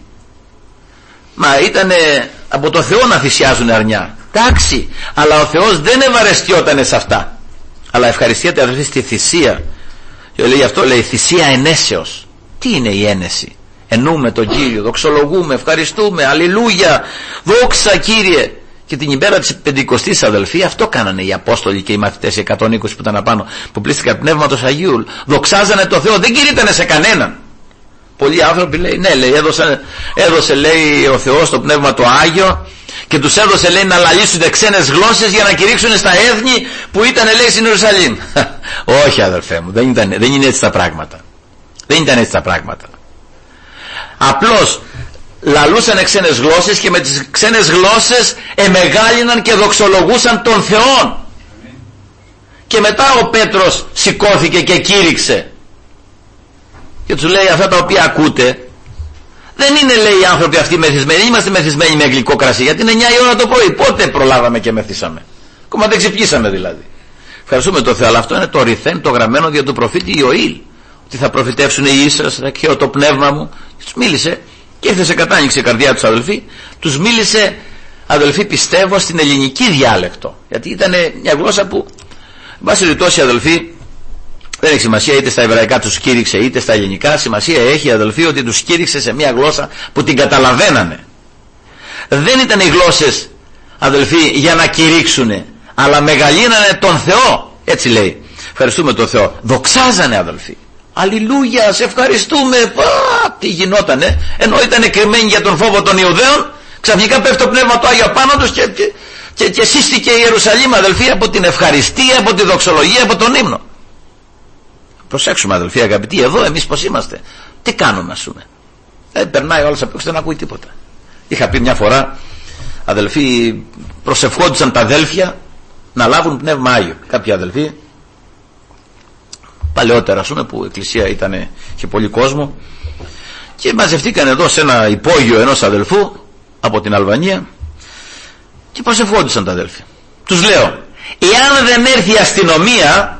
Μα ήτανε από το Θεό να θυσιάζουν αρνιά, εντάξει, αλλά ο Θεός δεν ευαρεστιότανε σε αυτά, αλλά ευχαριστιέται, αδελφοί, στη θυσία. Και λέει, αυτό λέει θυσία ενέσεως. Τι είναι η ένεση? Ενούμε τον Κύριο, δοξολογούμε, ευχαριστούμε, αλληλούια, δόξα Κύριε. Και την ημέρα της Πεντηκοστής, αδελφοί, αυτό κάνανε οι Απόστολοι και οι μαθητές, οι 120 που ήταν απάνω, που πλήστηκαν Πνεύματος Αγίου. Δοξάζανε το Θεό, δεν κηρύττανε σε κανέναν. Πολλοί άνθρωποι, λέει, ναι, λέει, έδωσε, λέει, ο Θεός το Πνεύμα το Άγιο, και τους έδωσε, λέει, να λαλήσουν ξένες γλώσσες για να κηρύξουν στα έθνη που ήταν, λέει, στην Ιερουσαλήμ. Όχι, αδελφέ μου, δεν είναι έτσι τα πράγματα. Δεν ήταν έτσι τα πράγματα. Απλώς λαλούσαν ξένες γλώσσες, και με τις ξένες γλώσσες εμεγάλυναν και δοξολογούσαν τον Θεό. Και μετά ο Πέτρος σηκώθηκε και κήρυξε και τους λέει, αυτά τα οποία ακούτε δεν είναι, λέει, οι άνθρωποι αυτοί μεθυσμένοι. Είμαστε μεθυσμένοι με γλυκό κρασί, γιατί είναι 9 η ώρα το πρωί. Πότε προλάβαμε και μεθύσαμε? Ακόμα δεν ξυπνήσαμε δηλαδή. Ευχαριστούμε τον Θεό. Αλλά αυτό είναι το ρηθέν, το γραμμένο δια του προφήτη Ιωήλ, ότι θα προφητεύσουν οι ίσες, θα χαίω το πνεύμα μου. Τους μίλησε και ήρθε σε κατάνοιξη η καρδιά τους, αδελφοί. Τους μίλησε, αδελφοί, πιστεύω, στην ελληνική διάλεκτο, γιατί ήταν μια γλώσσα που, βάσει ρητώσει, αδελφοί, δεν έχει σημασία είτε στα εβραϊκά τους κήρυξε είτε στα ελληνικά. Σημασία έχει, αδελφοί, ότι τους κήρυξε σε μια γλώσσα που την καταλαβαίνανε. Δεν ήταν οι γλώσσες, αδελφοί, για να κηρύξουνε, αλλά μεγαλύνανε τον Θεό. Έτσι λέει. Ευχαριστούμε τον Θεό. Δοξάζανε, αδελφοί. Αλληλούια, σε ευχαριστούμε. Τι γινότανε? Ενώ ήταν κρυμμένοι για τον φόβο των Ιουδαίων, ξαφνικά πέφτει το Πνεύμα το Άγιο πάνω τους και σύστηκε η Ιερουσαλήμ, αδελφοί, από την ευχαριστία, από τη δοξολογία, από τον ύμνο. Προσέξουμε, αδελφοί αγαπητοί, εδώ εμείς πως είμαστε? Τι κάνουμε, ας πούμε? Περνάει όλος απ' έξω, δεν ακούει τίποτα. Είχα πει μια φορά, αδελφοί, προσευχόντουσαν τα αδέλφια να λάβουν Πνεύμα Άγιο. Κάποιοι αδελφοί, παλαιότερα, ας πούμε, που η εκκλησία είχε πολύ κόσμο, και μαζευτήκαν εδώ σε ένα υπόγειο ενός αδελφού από την Αλβανία και προσευχόντουσαν τα αδέλφια. Τους λέω, εάν δεν έρθει η αστυνομία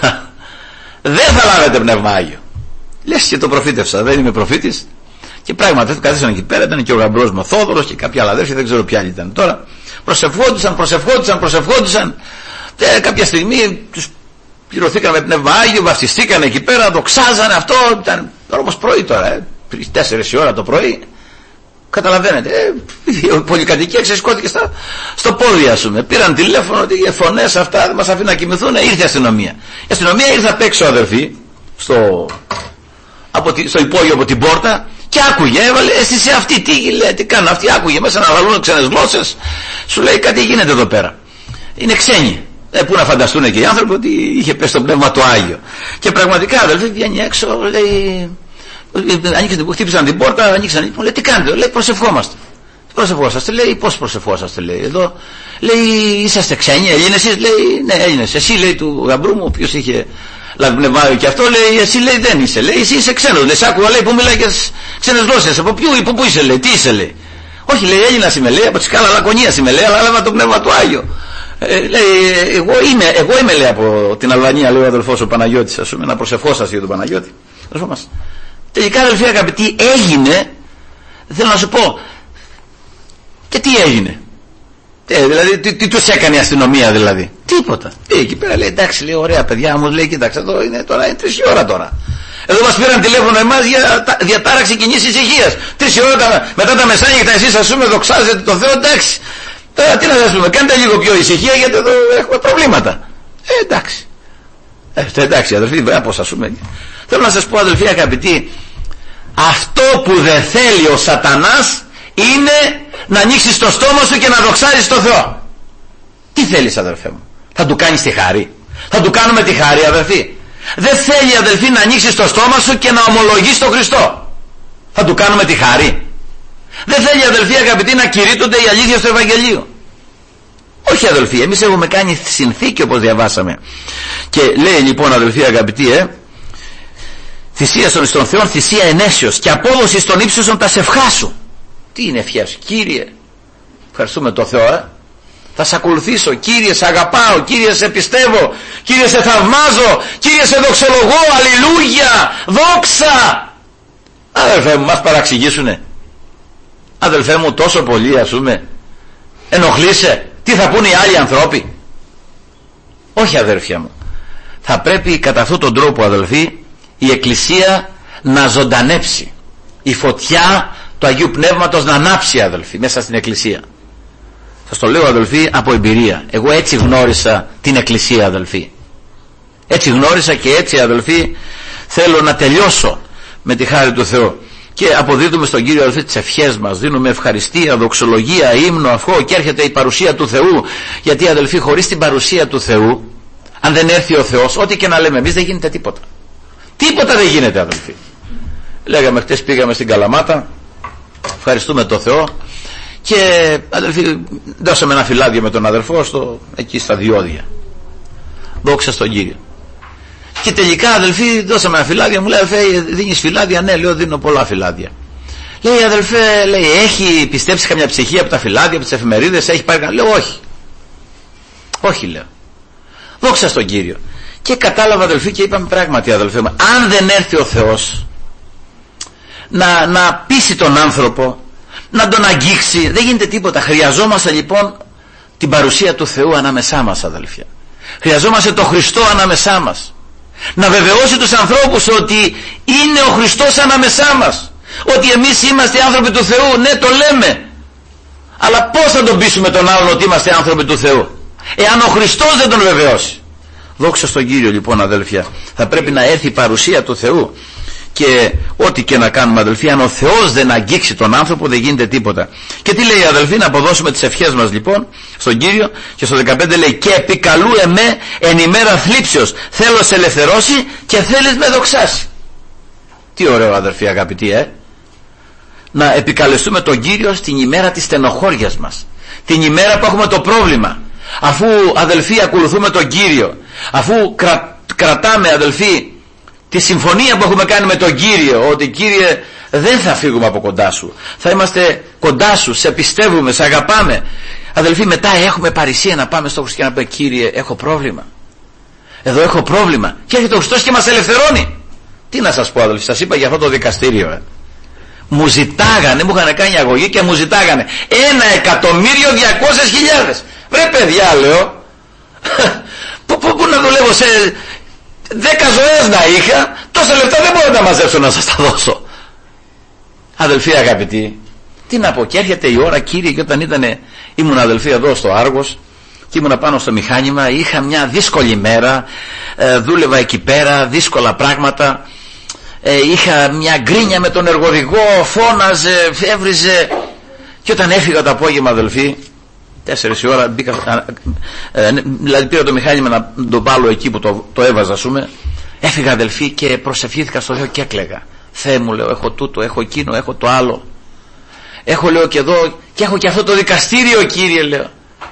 δεν θα λάβετε Πνεύμα Άγιο. Λες, και το προφήτευσα, δεν είμαι προφήτης. Και πράγματι καθίσαν εκεί πέρα, ήταν και ο γαμπρός μου ο Θόδωρος και κάποια άλλα αδέρφια, δεν ξέρω ποια άλλη ήταν τώρα. Προσευχόντουσαν. Κάποια στιγμή τους πληρωθήκαν με Πνεύμα Άγιο, βαφτιστήκαν εκεί πέρα, δοξάζανε αυτό. Ήταν όμως πρωί τώρα, 4 η ώρα το πρωί. Καταλαβαίνετε, η πολυκατοικία ξεσηκώθηκε στο πόδι, ας πούμε. Πήραν τηλέφωνο ότι οι φωνές αυτά δεν μας αφήνουν να κοιμηθούν. Ήρθε η αστυνομία. Η αστυνομία ήρθε απ' έξω, αδερφοί, στο υπόγειο από την πόρτα, και άκουγε. Έβαλε, εσύ αυτή τι κάνουν αυτοί? Άκουγε μέσα να λαλούν ξένες γλώσσες. Σου λέει, κάτι γίνεται εδώ πέρα. Είναι ξένοι. Πού να φανταστούν και οι άνθρωποι ότι είχε πέσει το Πνεύμα το Άγιο. Και πραγματικά, αδερφοί, βγαίνει έξω, λέει. Χτύπησαν την πόρτα, ανοίξαν. Λέει, τι κάνετε? Λέει, προσευχόμαστε. Προσευχόσαστε? Λέει, πώς προσευχόσαστε? Λέει, εδώ. Λέει, είσαστε ξένοι, Έλληνες? Λέει, ναι, Έλληνες. Εσύ, λέει, του γαμπρού μου, ο οποίος είχε λάβει Πνεύμα Άγιο και αυτό, λέει, εσύ, λέει, δεν είσαι. Λέει, εσύ είσαι ξένος. Λέει, σ' άκουγα, λέει, που μιλάει και ξένες γλώσσες. Από πού είσαι? Λέει, τι είσαι? Λέει, όχι, λέει, Έλληνας είμαι, λέει, από τη σκάλα Λακωνίας είμαι, λέει, αλλά έλαβα το Πνεύμα του Άγιο. Λέει, εγώ είμαι, λέει, από την Αλβανία, λέει ο αδελφός ο Παναγιώτης, ας πούμε, να προσευχόσαστε για τον Παναγιώτη. Τελικά, αδελφοί αγαπητοί, έγινε, θέλω να σου πω, και τι έγινε? Δηλαδή, τι τους έκανε η αστυνομία, δηλαδή? Τίποτα. Εκεί πέρα λέει εντάξει, λέει ωραία παιδιά μου, λέει κοίταξε εδώ είναι τώρα, είναι 3 η ώρα τώρα. Εδώ μας πήραν τηλέφωνο εμάς για διατάραξη κοινής ησυχίας. 3 η ώρα μετά τα μεσάνυχτα εσείς ας πούμε δοξάζετε τον Θεό, εντάξει. Τώρα τι να σας πούμε, κάντε λίγο πιο ησυχία γιατί εδώ έχουμε προβλήματα. Εντάξει. Εντάξει αδελφοί, βέβαια πως ας πούμε. Θέλω να σας πω αδελφοί αγαπητοί, αυτό που δεν θέλει ο σατανάς είναι να ανοίξεις το στόμα σου και να δοξάζεις τον Θεό. Τι θέλεις αδελφέ μου, θα του κάνεις τη χάρη? Θα του κάνουμε τη χάρη αδελφοί? Δεν θέλει αδελφοί να ανοίξεις το στόμα σου και να ομολογείς τον Χριστό. Θα του κάνουμε τη χάρη? Δεν θέλει αδελφοί αγαπητοί να κηρύττονται οι αλήθειες του Ευαγγελίου. Όχι αδελφοί, εμείς έχουμε κάνει συνθήκη όπως διαβάσαμε. Και λέει λοιπόν αδελφοί αγαπητοί, θυσία στον Θεό, θυσία ενέσεως και απόδοση στον ύψιστον τα σευχά σου. Τι είναι ευχές? Κύριε, ευχαριστούμε τον Θεό, θα σε ακολουθήσω, Κύριε σε αγαπάω, Κύριε σε πιστεύω, Κύριε σε θαυμάζω, Κύριε σε δοξολογώ, αλληλούια, δόξα. Αδελφέ μου, μας παραξηγήσουνε? Αδελφέ μου, τόσο πολύ ας πούμε ενοχλείσαι? Τι θα πούνε οι άλλοι ανθρώποι? Όχι αδελφιά μου, θα πρέπει κατά αυτόν τον τρόπο αδελφοί η Εκκλησία να ζωντανέψει, η φωτιά του Αγίου Πνεύματος να ανάψει αδελφοί μέσα στην Εκκλησία. Σας το λέω αδελφοί από εμπειρία. Εγώ έτσι γνώρισα την Εκκλησία αδελφοί. Έτσι γνώρισα και έτσι αδελφοί θέλω να τελειώσω με τη χάρη του Θεού. Και αποδίδουμε στον Κύριο αδελφοί τις ευχές μας, δίνουμε ευχαριστία, δοξολογία, ύμνο, αυγό και έρχεται η παρουσία του Θεού. Γιατί αδελφοί χωρίς την παρουσία του Θεού, αν δεν έρθει ο Θεός, ό,τι και να λέμε εμείς δεν γίνεται τίποτα. Τίποτα δεν γίνεται αδελφοί. Λέγαμε χτες πήγαμε στην Καλαμάτα, ευχαριστούμε τον Θεό. Και αδελφοί δώσαμε ένα φυλάδιο με τον αδερφό εκεί στα διόδια. Δόξα στον Κύριο. Και τελικά αδελφοί δώσαμε ένα φυλάδιο. Μου λέει αδελφέ δίνεις φυλάδια? Ναι λέω δίνω πολλά φυλάδια. Λέει αδελφέ, λέει, έχει πιστέψει καμιά ψυχή από τα φυλάδια, από τις εφημερίδες? Έχει πάρει? Λέω όχι. Όχι λέω. Δόξα στον Κύριο. Και κατάλαβα αδελφοί και είπαμε πράγματι αδελφέ μου, αν δεν έρθει ο Θεός να πείσει τον άνθρωπο, να τον αγγίξει, δεν γίνεται τίποτα. Χρειαζόμαστε λοιπόν την παρουσία του Θεού ανάμεσά μας αδελφιά. Χρειαζόμαστε τον Χριστό ανάμεσά μας, να βεβαιώσει τους ανθρώπους ότι είναι ο Χριστός ανάμεσά μας, ότι εμείς είμαστε άνθρωποι του Θεού. Ναι, το λέμε, αλλά πώς θα τον πείσουμε τον άλλον ότι είμαστε άνθρωποι του Θεού εάν ο Χριστός δεν τον βεβαιώσει? Δόξα στον Κύριο λοιπόν αδελφιά, θα πρέπει να έρθει η παρουσία του Θεού. Και ό,τι και να κάνουμε αδελφοί, αν ο Θεός δεν αγγίξει τον άνθρωπο δεν γίνεται τίποτα. Και τι λέει αδελφοί? Να αποδώσουμε τις ευχές μας λοιπόν στον Κύριο. Και στο 15 λέει και επικαλού εμέ εν ημέρα θλίψεως, θέλω σε ελευθερώσει και θέλεις με δοξάσει. Τι ωραίο αδελφοί αγαπητοί, να επικαλεστούμε τον Κύριο στην ημέρα της στενοχώριας μας, την ημέρα που έχουμε το πρόβλημα. Αφού αδελφοί ακολουθούμε τον Κύριο, αφού κρατάμε αδελφοί τη συμφωνία που έχουμε κάνει με τον Κύριο, ότι Κύριε δεν θα φύγουμε από κοντά σου, θα είμαστε κοντά σου, σε πιστεύουμε, σε αγαπάμε. Αδελφοί, μετά έχουμε παρησία να πάμε στο Χριστό και να πούμε Κύριε έχω πρόβλημα, εδώ έχω πρόβλημα, και έρχεται ο Χριστός και μας ελευθερώνει. Τι να σας πω αδελφοί, σας είπα για αυτό το δικαστήριο, μου ζητάγανε, μου είχαν κάνει αγωγή και μου ζητάγανε 1.200.000. Βρε παιδιά λέω, πού να δουλεύω, σε 10 ζωές να είχα, τόσα λεφτά δεν μπορώ να μαζέψω να σας τα δώσω. Αδελφοί αγαπητοί, τι να πω, και έρχεται η ώρα Κύριε, και όταν ήμουν αδελφοί εδώ στο Άργος και ήμουν πάνω στο μηχάνημα, είχα μια δύσκολη μέρα, δούλευα εκεί πέρα, δύσκολα πράγματα, είχα μια γκρίνια με τον εργοδηγό, φώναζε, έβριζε, και όταν έφυγα το απόγευμα αδελφοί 4 η ώρα μπήκα, δηλαδή πήρα το μηχάνημα να το βάλω εκεί που το έβαζα ας πούμε, έφυγα αδελφοί και προσευχήθηκα στο Θεό και έκλαιγα. Θεέ μου λέω, έχω τούτο, έχω εκείνο, έχω το άλλο, έχω λέω και εδώ, και έχω και αυτό το δικαστήριο Κύριε λέω,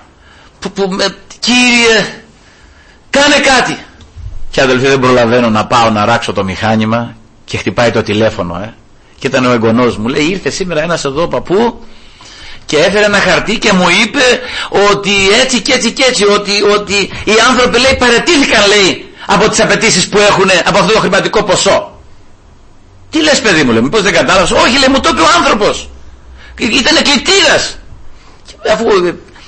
Κύριε κάνε κάτι. Και αδελφοί δεν προλαβαίνω να πάω να ράξω το μηχάνημα και χτυπάει το τηλέφωνο, και ήταν ο εγγονός μου, λέει ήρθε σήμερα ένας εδώ παππού και έφερε ένα χαρτί και μου είπε ότι έτσι και έτσι και έτσι, ότι οι άνθρωποι λέει παραιτήθηκαν λέει από τις απαιτήσεις που έχουν από αυτό το χρηματικό ποσό. Τι λες παιδί μου, λέει, μήπως δεν κατάλαβες? Όχι λέει, μου το είπε ο άνθρωπος, ήταν κλητήρας. Αφού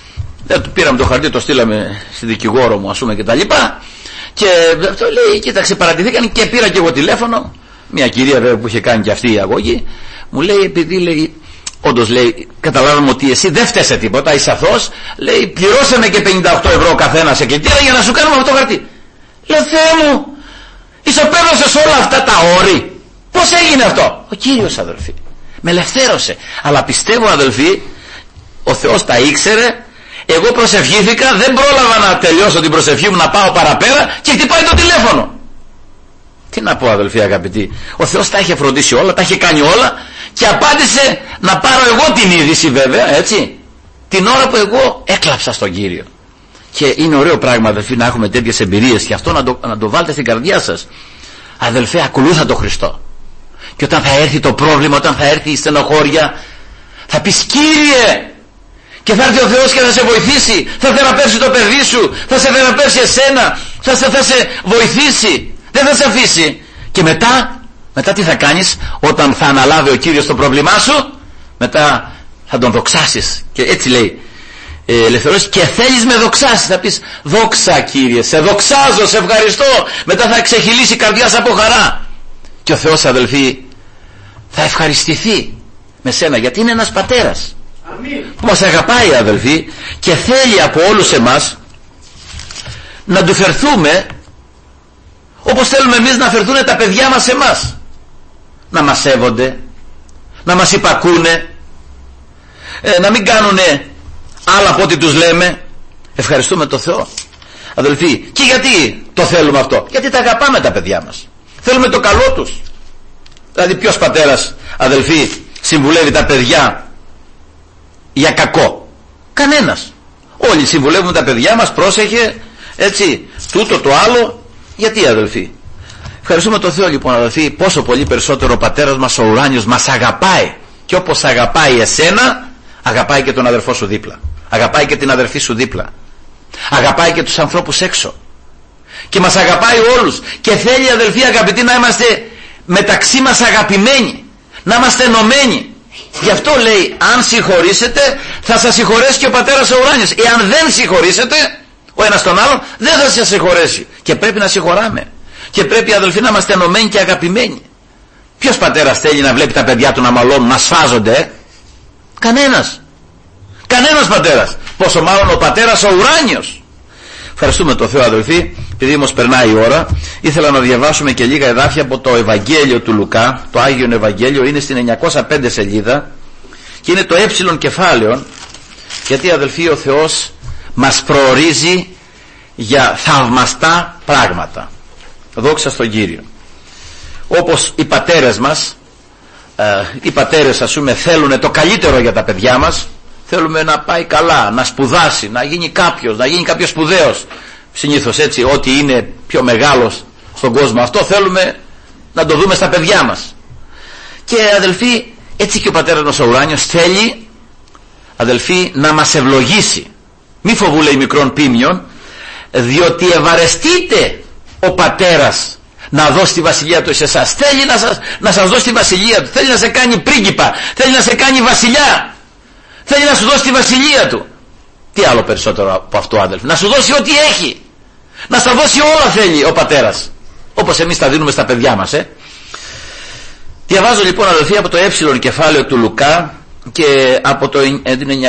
Του πήραμε το χαρτί, το στείλαμε στη δικηγόρο μου, ας πούμε, και τα λοιπά. Και αυτό λέει, κοίταξε, παρατηθήκαν, και πήρα και εγώ τηλέφωνο. Μια κυρία βέβαια που είχε κάνει και αυτή η αγωγή, μου λέει, επειδή λέει, όντως λέει, καταλάβαμε ότι εσύ δεν φταίς σε τίποτα, είσαι αθώος, λέει, πληρώσαμε και 58 ευρώ καθένα σε κλητήρα για να σου κάνουμε αυτό το χαρτί. Λέω, Θεέ μου, ισοπαίδωσες όλα αυτά τα όρη. Πώς έγινε αυτό? Ο Κύριος, αδελφοί, με ελευθέρωσε. Αλλά πιστεύω, αδελφοί, ο Θεός τα ήξερε. Εγώ προσευχήθηκα, δεν πρόλαβα να τελειώσω την προσευχή μου, να πάω παραπέρα, και χτυπάει το τηλέφωνο. Τι να πω, αδελφοί αγαπητοί, ο Θεός τα είχε φροντίσει όλα, τα είχε κάνει όλα, και απάντησε να πάρω εγώ την είδηση, βέβαια, έτσι, την ώρα που εγώ έκλαψα στον Κύριο. Και είναι ωραίο πράγμα, αδελφοί, να έχουμε τέτοιες εμπειρίες, και αυτό να το βάλετε στην καρδιά σας. Αδελφέ, ακολούθα τον Χριστό. Και όταν θα έρθει το πρόβλημα, όταν θα έρθει η στενοχώρια, θα πεις, Κύριε, και θα έρθει ο Θεός και θα σε βοηθήσει, θα θεραπεύσει το παιδί σου, θα σε θεραπεύσει εσένα, θα σε βοηθήσει, δεν θα σε αφήσει. Και μετά τι θα κάνεις? Όταν θα αναλάβει ο Κύριος το πρόβλημά σου, μετά θα τον δοξάσεις. Και έτσι λέει, ελευθερώσεις, και θέλεις με δοξάσεις, θα πεις, δόξα Κύριε, σε δοξάζω, σε ευχαριστώ. Μετά θα ξεχυλήσει η καρδιά σου από χαρά. Και ο Θεός, αδελφοί, θα ευχαριστηθεί με σένα, γιατί είναι ένας πατέρας που μας αγαπάει, αδελφοί, και θέλει από όλους εμάς να του φερθούμε όπως θέλουμε εμείς να φερθούν τα παιδιά μας σε εμάς. Να μας σέβονται, να μας υπακούνε, να μην κάνουνε άλλα από ό,τι τους λέμε. Ευχαριστούμε τον Θεό, αδελφοί. Και γιατί το θέλουμε αυτό? Γιατί τα αγαπάμε τα παιδιά μας, θέλουμε το καλό τους. Δηλαδή ποιος πατέρας, αδελφοί, συμβουλεύει τα παιδιά για κακό? Κανένας. Όλοι συμβουλεύουμε τα παιδιά μας, πρόσεχε, έτσι, τούτο το άλλο. Γιατί, αδελφοί? Ευχαριστούμε τον Θεό, λοιπόν, αδελφοί, πόσο πολύ περισσότερο ο πατέρας μας, ο ουράνιος, μας αγαπάει. Και όπως αγαπάει εσένα, αγαπάει και τον αδερφό σου δίπλα, αγαπάει και την αδερφή σου δίπλα, αγαπάει και τους ανθρώπους έξω, και μας αγαπάει όλους. Και θέλει, αδελφοί αγαπητοί, να είμαστε μεταξύ μας αγαπημένοι, να είμαστε ενωμένοι. Γι' αυτό λέει, αν συγχωρήσετε, θα σας συγχωρέσει και ο πατέρας ο ουράνιος. Εάν δεν συγχωρήσετε ο ένας τον άλλον, δεν θα σας συγχωρέσει. Και πρέπει να συγχωράμε, και πρέπει, αδελφοί, να είμαστε ενωμένοι και αγαπημένοι. Ποιος πατέρας θέλει να βλέπει τα παιδιά του να μαλώνουν, να σφάζονται? Κανένας πατέρας, πόσο μάλλον ο πατέρας ο ουράνιος. Ευχαριστούμε τον Θεό, αδελφοί. Επειδή όμως περνάει η ώρα, ήθελα να διαβάσουμε και λίγα εδάφια από το Ευαγγέλιο του Λουκά. Το Άγιον Ευαγγέλιο είναι στην 905 σελίδα και είναι το κεφάλαιο, γιατί, αδελφοί, ο Θεός μας προορίζει για θαυμαστά πράγματα. Δόξα στον Κύριο. Όπως οι πατέρες μας, οι πατέρες, ας πούμε, θέλουν το καλύτερο για τα παιδιά μας. Θέλουμε να πάει καλά, να σπουδάσει, να γίνει κάποιος σπουδαίος. Συνήθως έτσι, ό,τι είναι πιο μεγάλος στον κόσμο, αυτό θέλουμε να το δούμε στα παιδιά μας. Και, αδελφοί, έτσι και ο πατέρας μας ο ουράνιος θέλει, αδελφοί, να μας ευλογήσει. Μη φοβού, λέει, μικρών πίμιων, διότι ευαρεστείτε ο πατέρας να δώσει τη βασιλεία του σε εσάς. Θέλει να σας δώσει τη βασιλεία του, θέλει να σε κάνει πρίγκιπα, θέλει να σε κάνει βασιλιά, θέλει να σου δώσει τη βασιλεία του. Τι άλλο περισσότερο από αυτό, αδελφοί? Να σου δώσει ό,τι έχει, να στα δώσει όλα θέλει ο πατέρας, όπως εμείς τα δίνουμε στα παιδιά μας. Διαβάζω, λοιπόν, αδελφοί, από το κεφάλαιο του Λουκά και από την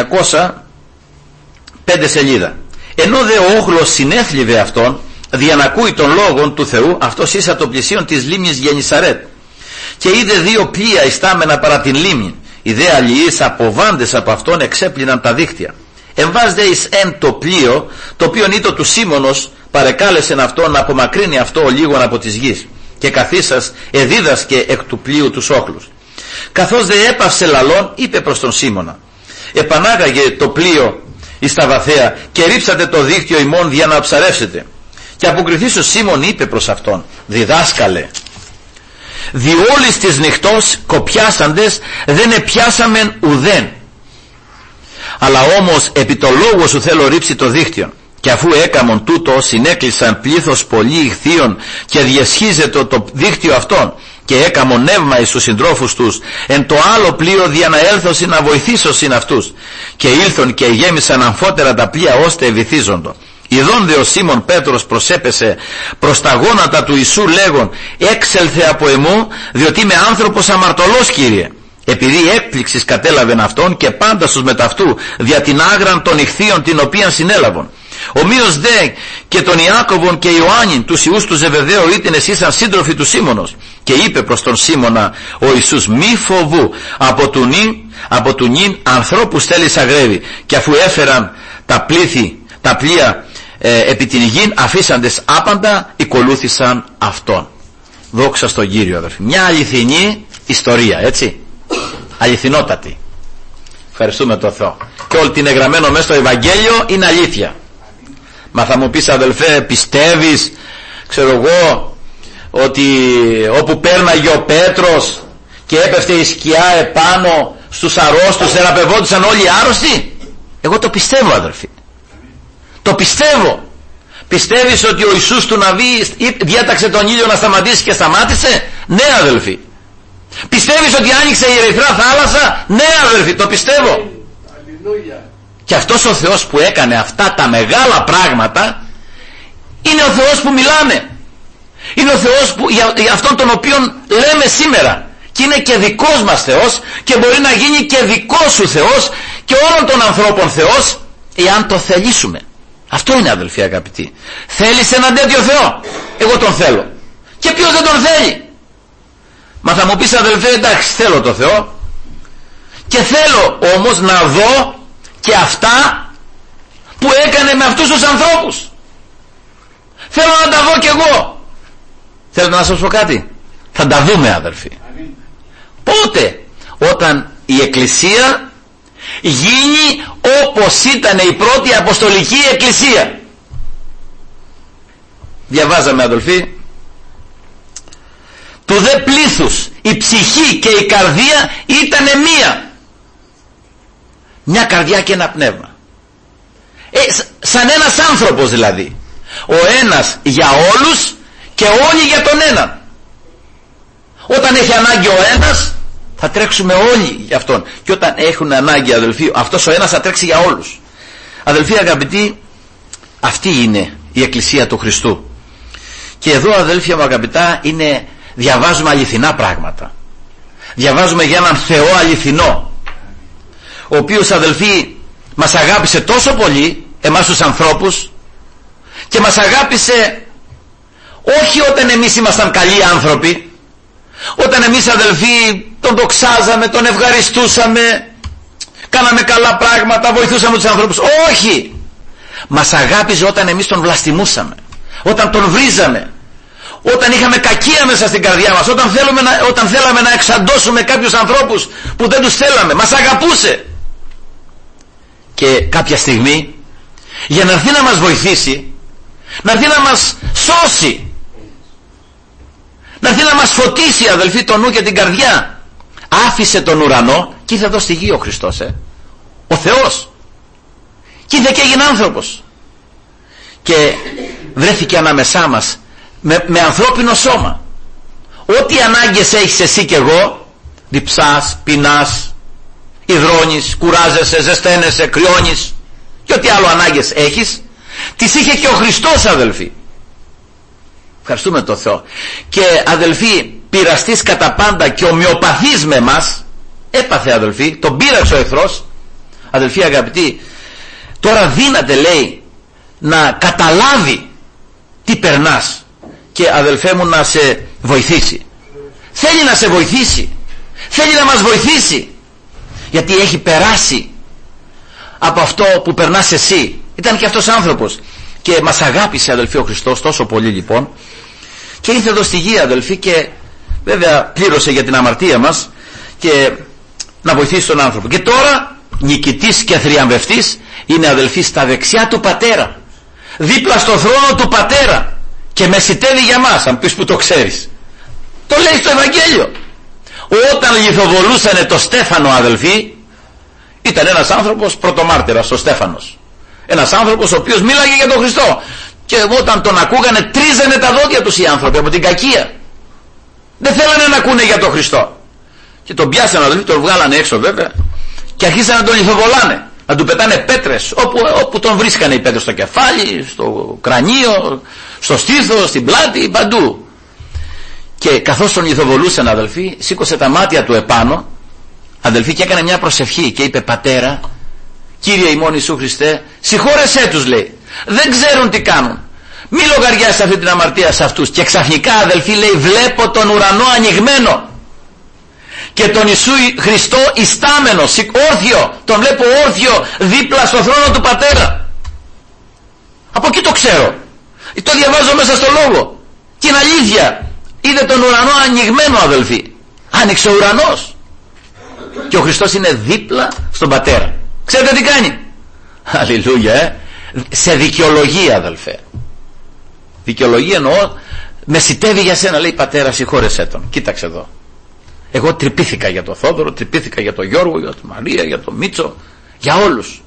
905 σελίδα. Ενώ δε ο όχλος συνέθλιβε αυτόν, διανακούει των λόγων του Θεού, αυτός ίσα το πλησίον της λίμνης Γεννησαρέτ, και είδε δύο πλοία ιστάμενα παρά την λίμνη. Οι δε αλληλείς, αποβάντες από αυτόν, εξέπλυναν τα δίχτυα. Εμβάζ εις εν το πλοίο, το οποίον ήτο του Σίμωνος, παρεκάλεσεν αυτόν να απομακρύνει αυτό λίγον από της γης, και καθίσας εδίδασκε εκ του πλοίου τους όχλους. Καθώς δε έπαυσε λαλών, είπε προς τον Σίμωνα, επανάγαγε το πλοίο εις τα βαθαία και ρίψατε το δίκτυο ημών για να ψαρεύσετε. Και αποκριθείς ο Σίμων είπε προς αυτόν, διδάσκαλε, δι' όλης της νυχτός κοπιάσαντες δεν επιάσαμεν ουδέν, αλλά όμως επί το λόγο σου θέλω ρίψει το δίκτυο. Και αφού έκαμον τούτο, συνέκλεισαν πλήθος πολύ ηχθείων και διεσχίζεται το δίκτυο αυτόν, και έκαμο νεύμα εις τους συντρόφους τους εν το άλλο πλοίο δια να έλθωσι να βοηθήσωσιν αυτούς, και ήλθον και γέμισαν αμφότερα τα πλοία ώστε ευηθίζοντο. Ιδών δε ο Σίμων Πέτρος προσέπεσε προς τα γόνατα του Ιησού λέγον, έξελθε από εμού, διότι είμαι άνθρωπος αμαρτωλός, Κύριε. Επειδή έκπληξης κατέλαβεν αυτόν και πάντα στους μεταυτού δια την άγραν των ηχθείων την οποίαν συνέλαβον. Ομοίως δε και τον Ιάκωβον και Ιωάννην τους ιούς του Ζεβεδαίου ήτινες ήσαν σύντροφοι του Σίμωνος. Και είπε προς τον Σίμωνα ο Ιησούς, μη φοβού, από του νυν ανθρώπους θέλεις αγρεύει. Και αφού έφεραν τα πλοία επί την γην, αφήσαντες άπαντα οικολούθησαν αυτόν. Δόξα στον Κύριο, αδερφοί. Μια αληθινή ιστορία, έτσι, αληθινότατη. Ευχαριστούμε τον Θεό. Και όλη την εγγραμμένο μέσα στο Ευαγγέλιο είναι αλήθεια. Μα θα μου πεις, αδελφέ, πιστεύεις, ξέρω εγώ, ότι όπου πέρναγε ο Πέτρος και έπεφτε η σκιά επάνω στους αρρώστους θεραπευόντουσαν όλοι οι άρρωστοι? Εγώ το πιστεύω, αδελφοί. Το πιστεύω. Πιστεύεις ότι ο Ιησούς του Ναβί διέταξε τον ήλιο να σταματήσει και σταμάτησε? Ναι, αδελφοί. Πιστεύεις ότι άνοιξε η Ερυθρά θάλασσα? Ναι, αδελφοί, το πιστεύω. Αλληλούια. Και αυτός ο Θεός που έκανε αυτά τα μεγάλα πράγματα είναι ο Θεός που μιλάμε. Είναι ο Θεός που, για αυτόν τον οποίον λέμε σήμερα, και είναι και δικός μας Θεός και μπορεί να γίνει και δικός σου Θεός και όλων των ανθρώπων Θεός, εάν το θελήσουμε. Αυτό είναι, αδελφοί αγαπητοί. Θέλεις έναν τέτοιο Θεό? Εγώ τον θέλω. Και ποιος δεν τον θέλει? Μα θα μου πεις, αδελφέ, εντάξει, θέλω το Θεό και θέλω όμως να δω και αυτά που έκανε με αυτούς τους ανθρώπους. Θέλω να τα δω κι εγώ. Θέλετε να σας πω κάτι? Θα τα δούμε, αδελφοί. Πότε? Όταν η Εκκλησία γίνει όπως ήταν η πρώτη Αποστολική Εκκλησία. Διαβάζαμε, αδελφοί, του δε πλήθους η ψυχή και η καρδία ήτανε μία. Μια καρδιά και ένα πνεύμα. Σαν ένας άνθρωπος δηλαδή. Ο ένας για όλους και όλοι για τον έναν. Όταν έχει ανάγκη ο ένας, θα τρέξουμε όλοι για αυτόν. Και όταν έχουν ανάγκη, αδελφοί, αυτός ο ένας θα τρέξει για όλους. Αδελφοί αγαπητοί, αυτή είναι η Εκκλησία του Χριστού. Και εδώ, αδελφοί μου αγαπητά, διαβάζουμε αληθινά πράγματα. Διαβάζουμε για έναν Θεό αληθινό, ο οποίος, αδελφοί, μας αγάπησε τόσο πολύ, εμάς τους ανθρώπους, και μας αγάπησε όχι όταν εμείς ήμασταν καλοί άνθρωποι, όταν εμείς, αδελφοί, τον δοξάζαμε, τον ευχαριστούσαμε, κάναμε καλά πράγματα, βοηθούσαμε τους ανθρώπους. Όχι! Μας αγάπησε όταν εμείς τον βλαστημούσαμε, όταν τον βρίζαμε, όταν είχαμε κακία μέσα στην καρδιά μας, όταν θέλαμε να εξαντώσουμε κάποιους ανθρώπους που δεν τους θέλαμε. Μας αγαπούσε. Και κάποια στιγμή, για να έρθει να μας βοηθήσει, να έρθει να μας σώσει, να έρθει να μας φωτίσει, αδελφοί, το νου και την καρδιά, άφησε τον ουρανό και ήρθε εδώ στη γη ο Χριστός, ο Θεός, και ήρθε και έγινε άνθρωπος και βρέθηκε ανάμεσά μας με ανθρώπινο σώμα. Ό,τι ανάγκες έχεις εσύ και εγώ, διψάς, πεινάς, υδρώνεις, κουράζεσαι, ζεσταίνεσαι, κρυώνεις, και ό,τι άλλο ανάγκες έχεις, τις είχε και ο Χριστός, αδελφοί. Ευχαριστούμε τον Θεό. Και, αδελφοί, πειραστής κατά πάντα και ομοιοπαθής με μας, έπαθε, αδελφοί, τον πείραξε ο εχθρός. Αδελφοί αγαπητοί, τώρα δύναται, λέει, να καταλάβει τι περνάς και, αδελφέ μου, να σε βοηθήσει. Θέλει να σε βοηθήσει, θέλει να μας βοηθήσει, γιατί έχει περάσει από αυτό που περνάς εσύ. Ήταν και αυτός άνθρωπος και μας αγάπησε, αδελφοί, ο Χριστός τόσο πολύ, λοιπόν, και ήρθε εδώ στη γη, αδελφοί, και βέβαια πλήρωσε για την αμαρτία μας και να βοηθήσει τον άνθρωπο. Και τώρα νικητής και θριαμβευτής είναι, αδελφοί, στα δεξιά του Πατέρα, δίπλα στο θρόνο του Πατέρα, και μεσιτεύει για μας. Αν πεις που το ξέρεις, το λέει στο Ευαγγέλιο. Όταν λιθοβολούσανε το Στέφανο, αδελφοί, ήταν ένας άνθρωπος πρωτομάρτυρας, ο Στέφανος, ένας άνθρωπος ο οποίος μίλαγε για τον Χριστό, και όταν τον ακούγανε τρίζανε τα δόντια τους οι άνθρωποι από την κακία. Δεν θέλανε να ακούνε για τον Χριστό. Και τον πιάσανε αδελφοί, τον βγάλανε έξω βέβαια και αρχίσανε να τον ηθοβολάνε, να του πετάνε πέτρες όπου τον βρίσκανε, οι πέτρες στο κεφάλι, στο κρανίο, στο στήθο, στην πλάτη, παντού. Και καθώς τον ηθοβολούσαν αδελφοί, σήκωσε τα μάτια του επάνω αδελφοί και έκανε μια προσευχή και είπε: Πατέρα, Κύριε ημών Ιησού Χριστέ, συγχώρεσέ τους, λέει, δεν ξέρουν τι κάνουν, μη λογαριάσεις αυτή την αμαρτία σε αυτούς. Και ξαφνικά αδελφοί, λέει, βλέπω τον ουρανό ανοιγμένο και τον Ιησού Χριστό ιστάμενο, όρθιο, τον βλέπω όρθιο δίπλα στο θρόνο του Πατέρα. Από εκεί το ξέρω, το διαβάζω μέσα στο Λόγο και είναι αλήθεια. Είδε τον ουρανό ανοιγμένο αδελφοί, άνοιξε ο ουρανός και ο Χριστός είναι δίπλα στον Πατέρα. Ξέρετε τι κάνει? Αλληλούια, σε δικαιολογία αδελφέ, δικαιολογία εννοώ, μεσητεύει για σένα, λέει: Πατέρα, συγχώρεσέ τον, κοίταξε εδώ, εγώ τρυπήθηκα για τον Θόδωρο, τρυπήθηκα για τον Γιώργο, για τη Μαρία, για τον Μίτσο, για όλους,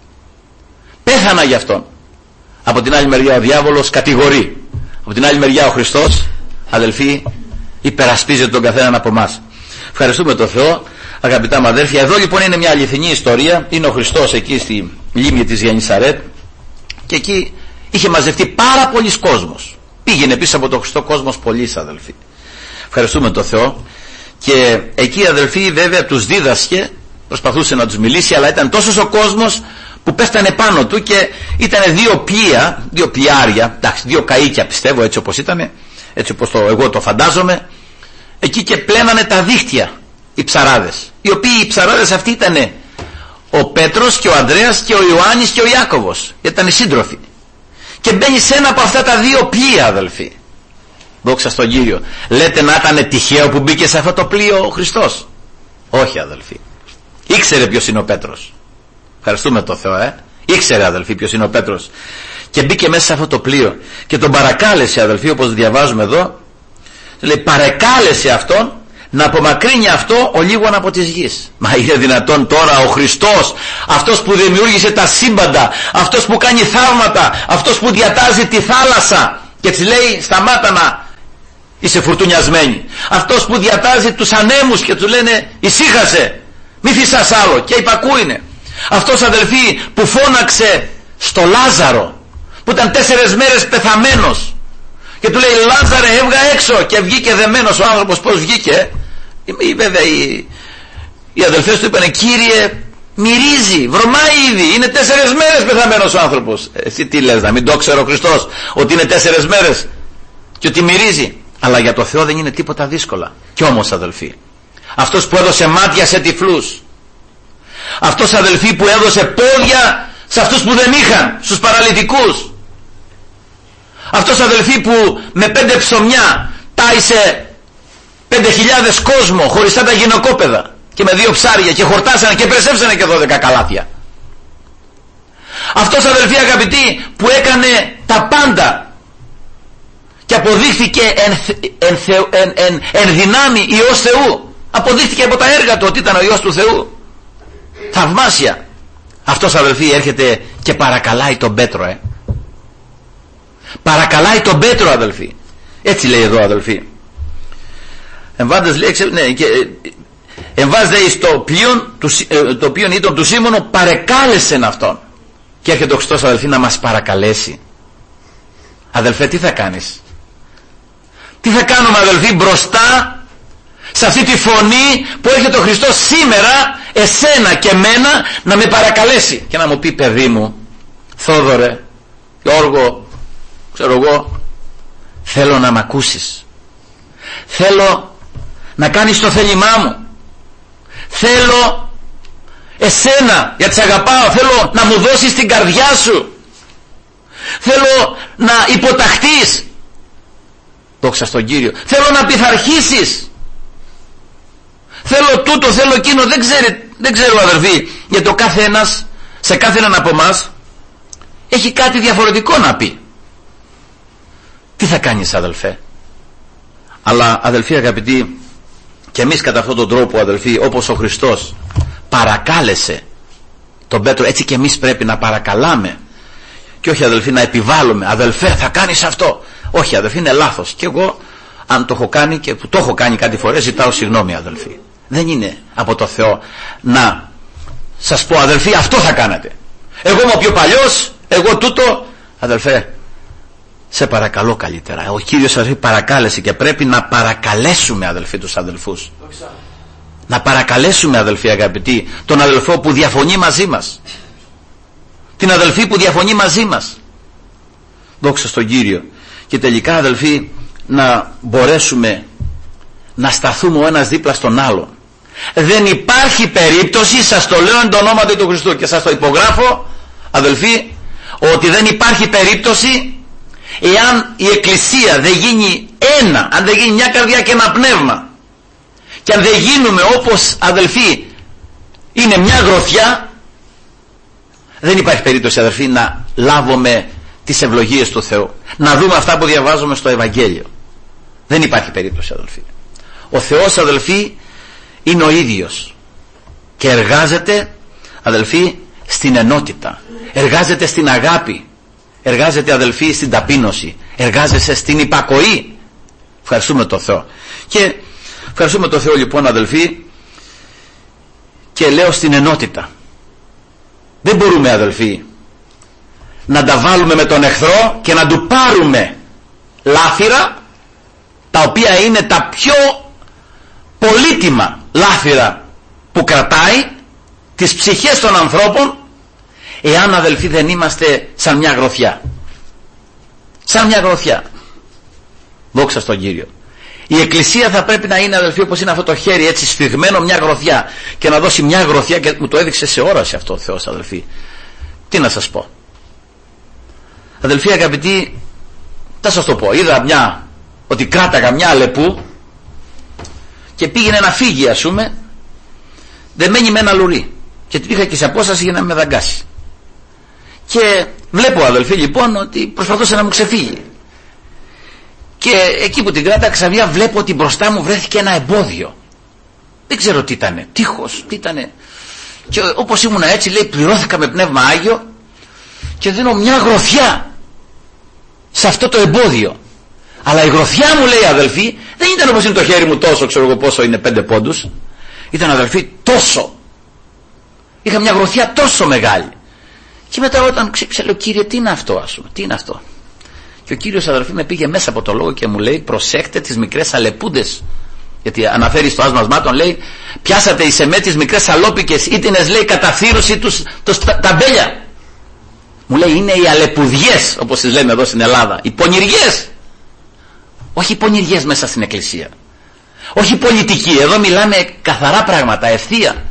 πέθανα για αυτόν. Από την άλλη μεριά ο διάβολος κατηγορεί, από την άλλη μεριά ο Χριστός αδελφοί υπερασπίζεται τον καθέναν από εμάς. Ευχαριστούμε τον Θεό, αγαπητά μου αδέρφια. Εδώ λοιπόν είναι μια αληθινή ιστορία. Είναι ο Χριστός εκεί στη λίμνη της Γεννησαρέτ και εκεί είχε μαζευτεί πάρα πολλοί κόσμος. Πήγαινε πίσω από τον Χριστό κόσμος πολλοί αδελφοί. Ευχαριστούμε τον Θεό. Και εκεί αδελφοί βέβαια τους δίδασκε, προσπαθούσε να τους μιλήσει, αλλά ήταν τόσος ο κόσμος που πέφτανε πάνω του και ήταν δύο πλοιάρια, εντάξει, δύο καΐκια πιστεύω, έτσι όπως ήτανε, έτσι όπως εγώ το φαντάζομαι, εκεί και πλένανε τα δίχτυα οι ψαράδες, οι οποίοι οι ψαράδες αυτοί ήτανε ο Πέτρος και ο Ανδρέας και ο Ιωάννης και ο Ιάκωβος, ήταν οι σύντροφοι, και μπαίνει σε ένα από αυτά τα δύο πλοία αδελφοί. Δόξα στον Κύριο. Λέτε να ήταν τυχαίο που μπήκε σε αυτό το πλοίο ο Χριστός? Όχι αδελφοί, ήξερε ποιος είναι ο Πέτρος. Ευχαριστούμε τον Θεό, ήξερε αδελφοί ποιος είναι ο Πέτρος και μπήκε μέσα σε αυτό το πλοίο και τον παρακάλεσε αδελφοί, όπως διαβάζουμε εδώ, λέει, παρεκάλεσε αυτόν να απομακρύνει αυτό ο λίγον από της γης. Μα είναι δυνατόν τώρα ο Χριστός, αυτός που δημιούργησε τα σύμπαντα, αυτός που κάνει θαύματα, αυτός που διατάζει τη θάλασσα και της λέει σταμάτα να είσαι φουρτουνιασμένη, αυτός που διατάζει τους ανέμους και του λένε ησύχασε, μη φυσάς άλλο, και υπακούεινε, αυτός αδελφοί που φώναξε στο Λάζαρο που ήταν 4 μέρες πεθαμένος και του λέει Λάζαρε έβγα έξω, και βγήκε δεμένος ο άνθρωπος. Πως βγήκε? Βέβαια οι αδελφές του είπανε Κύριε μυρίζει, βρωμάει ήδη, είναι 4 μέρες πεθαμένος ο άνθρωπος. Εσύ τι λες, να μην το ξέρω ο Χριστός ότι είναι 4 μέρες και ότι μυρίζει? Αλλά για το Θεό δεν είναι τίποτα δύσκολα. Κι όμως αδελφοί, αυτός που έδωσε μάτια σε τυφλούς, αυτός αδελφοί που έδωσε πόδια σε αυτούς που δεν είχαν, στους παραλυτικούς, αυτός αδελφοί που με 5 ψωμιά τάισε 5.000 κόσμο χωριστά τα γυναικόπαιδα και με 2 ψάρια και χορτάσανε και πρεσέψανε και 12 καλάθια, αυτός αδελφοί αγαπητοί που έκανε τα πάντα και αποδείχθηκε εν δυνάμει Υιός Θεού, αποδείχθηκε από τα έργα του ότι ήταν ο Υιός του Θεού, θαυμάσια. Αυτός αδελφοί έρχεται και παρακαλάει τον Πέτρο, παρακαλάει τον Πέτρο αδελφοί, έτσι λέει εδώ αδελφοί. Εμβάντες λέει, ναι, και εμβάζεται στο πλοίο το οποίο ήταν του Σίμωνο, παρεκάλεσεν αυτόν. Και έρχεται ο Χριστός αδελφοί να μας παρακαλέσει. Αδελφέ, τι θα κάνεις? Τι θα κάνουμε αδελφοί μπροστά σε αυτή τη φωνή που έρχεται ο Χριστός σήμερα εσένα και μένα να με παρακαλέσει και να μου πει παιδί μου Θόδωρε, Γιώργο, ξέρω εγώ, θέλω να μ' ακούσεις, θέλω να κάνεις το θέλημά μου, θέλω εσένα γιατί σε αγαπάω, θέλω να μου δώσεις την καρδιά σου, θέλω να υποταχθείς, δόξα στον Κύριο, θέλω να πειθαρχήσεις, θέλω τούτο, θέλω εκείνο. Δεν ξέρω αδερφοί, γιατί ο κάθε ένας, σε κάθε έναν από εμάς έχει κάτι διαφορετικό να πει. Τι θα κάνεις αδελφέ? Αλλά αδελφοί αγαπητοί, και εμείς κατά αυτόν τον τρόπο αδελφοί, όπως ο Χριστός παρακάλεσε τον Πέτρο, έτσι και εμείς πρέπει να παρακαλάμε, και όχι αδελφοί να επιβάλλουμε, αδελφέ θα κάνεις αυτό. Όχι αδελφοί, είναι λάθος. Και εγώ αν το έχω κάνει και που το έχω κάνει κάτι φορές, ζητάω συγγνώμη αδελφοί. Δεν είναι από το Θεό να σας πω αδελφοί αυτό θα κάνετε. Εγώ είμαι ο πιο παλιός, εγώ τούτο. Αδελφέ, σε παρακαλώ καλύτερα. Ο Κύριος σας παρακάλεσε και πρέπει να παρακαλέσουμε αδελφοί τους αδελφούς. Να παρακαλέσουμε αδελφοί αγαπητοί τον αδελφό που διαφωνεί μαζί μας, την αδελφή που διαφωνεί μαζί μας. Δόξα στον Κύριο. Και τελικά αδελφοί να μπορέσουμε να σταθούμε ο ένας δίπλα στον άλλον. Δεν υπάρχει περίπτωση, σας το λέω εν το ονόματι του Χριστού και σας το υπογράφω αδελφοί, ότι δεν υπάρχει περίπτωση εάν η Εκκλησία δεν γίνει ένα, αν δεν γίνει μια καρδιά και ένα πνεύμα, και αν δεν γίνουμε όπως αδελφοί είναι μια γροθιά, δεν υπάρχει περίπτωση αδελφοί να λάβουμε τις ευλογίες του Θεού, να δούμε αυτά που διαβάζουμε στο Ευαγγέλιο. Δεν υπάρχει περίπτωση αδελφοί. Ο Θεός αδελφοί είναι ο ίδιος και εργάζεται αδελφοί στην ενότητα, εργάζεται στην αγάπη, εργάζεται αδελφοί στην ταπείνωση, εργάζεται στην υπακοή. Ευχαριστούμε τον Θεό. Και ευχαριστούμε τον Θεό λοιπόν αδελφοί, και λέω στην ενότητα. Δεν μπορούμε αδελφοί να τα βάλουμε με τον εχθρό και να του πάρουμε λάφυρα, τα οποία είναι τα πιο πολύτιμα λάφυρα που κρατάει τις ψυχές των ανθρώπων, εάν αδελφοί δεν είμαστε σαν μια γροθιά. Σαν μια γροθιά. Δόξα στον Κύριο. Η Εκκλησία θα πρέπει να είναι αδελφοί όπως είναι αυτό το χέρι, έτσι σφιγμένο, μια γροθιά, και να δώσει μια γροθιά, και μου το έδειξε σε όραση αυτό ο Θεός αδελφοί. Τι να σας πω αδελφοί αγαπητοί, θα σας το πω. Είδα ότι κράταγα μια αλεπού και πήγαινε να φύγει ας πούμε, δεμένη με ένα λουρί, και την είχα και σε απόσταση για να με δαγκάσει. Και βλέπω αδελφοί λοιπόν ότι προσπαθούσε να μου ξεφύγει, και εκεί που την κράταγα ξαφνικά βλέπω ότι μπροστά μου βρέθηκε ένα εμπόδιο. Δεν ξέρω τι ήτανε, τείχος, τι ήτανε, και όπως ήμουνα έτσι λέει πληρώθηκα με πνεύμα Άγιο και δίνω μια γροθιά σε αυτό το εμπόδιο. Αλλά η γροθιά μου λέει αδελφοί δεν ήταν όπως είναι το χέρι μου τόσο, ξέρω εγώ πόσο είναι, 5 πόντους. Ήταν αδελφοί τόσο. Είχα μια γροθιά τόσο μεγάλη. Και μετά όταν ξέρω Κύριε τι είναι αυτό ας πούμε, τι είναι αυτό. Και ο Κύριος αδελφοί με πήγε μέσα από το λόγο και μου λέει προσέχτε τις μικρές αλεπούντες. Γιατί αναφέρει στο άσμασμά τον λέει πιάσατε εις εμέ τις μικρές αλόπικες ήτινες λέει καταφύρωση τα μπέλια. Μου λέει είναι οι αλεπουδιές όπως τις λέμε εδώ στην Ελλάδα, οι πονηριές. Όχι πονηριές μέσα στην Εκκλησία, όχι πολιτική, εδώ μιλάμε καθαρά πράγματα, ευθεία.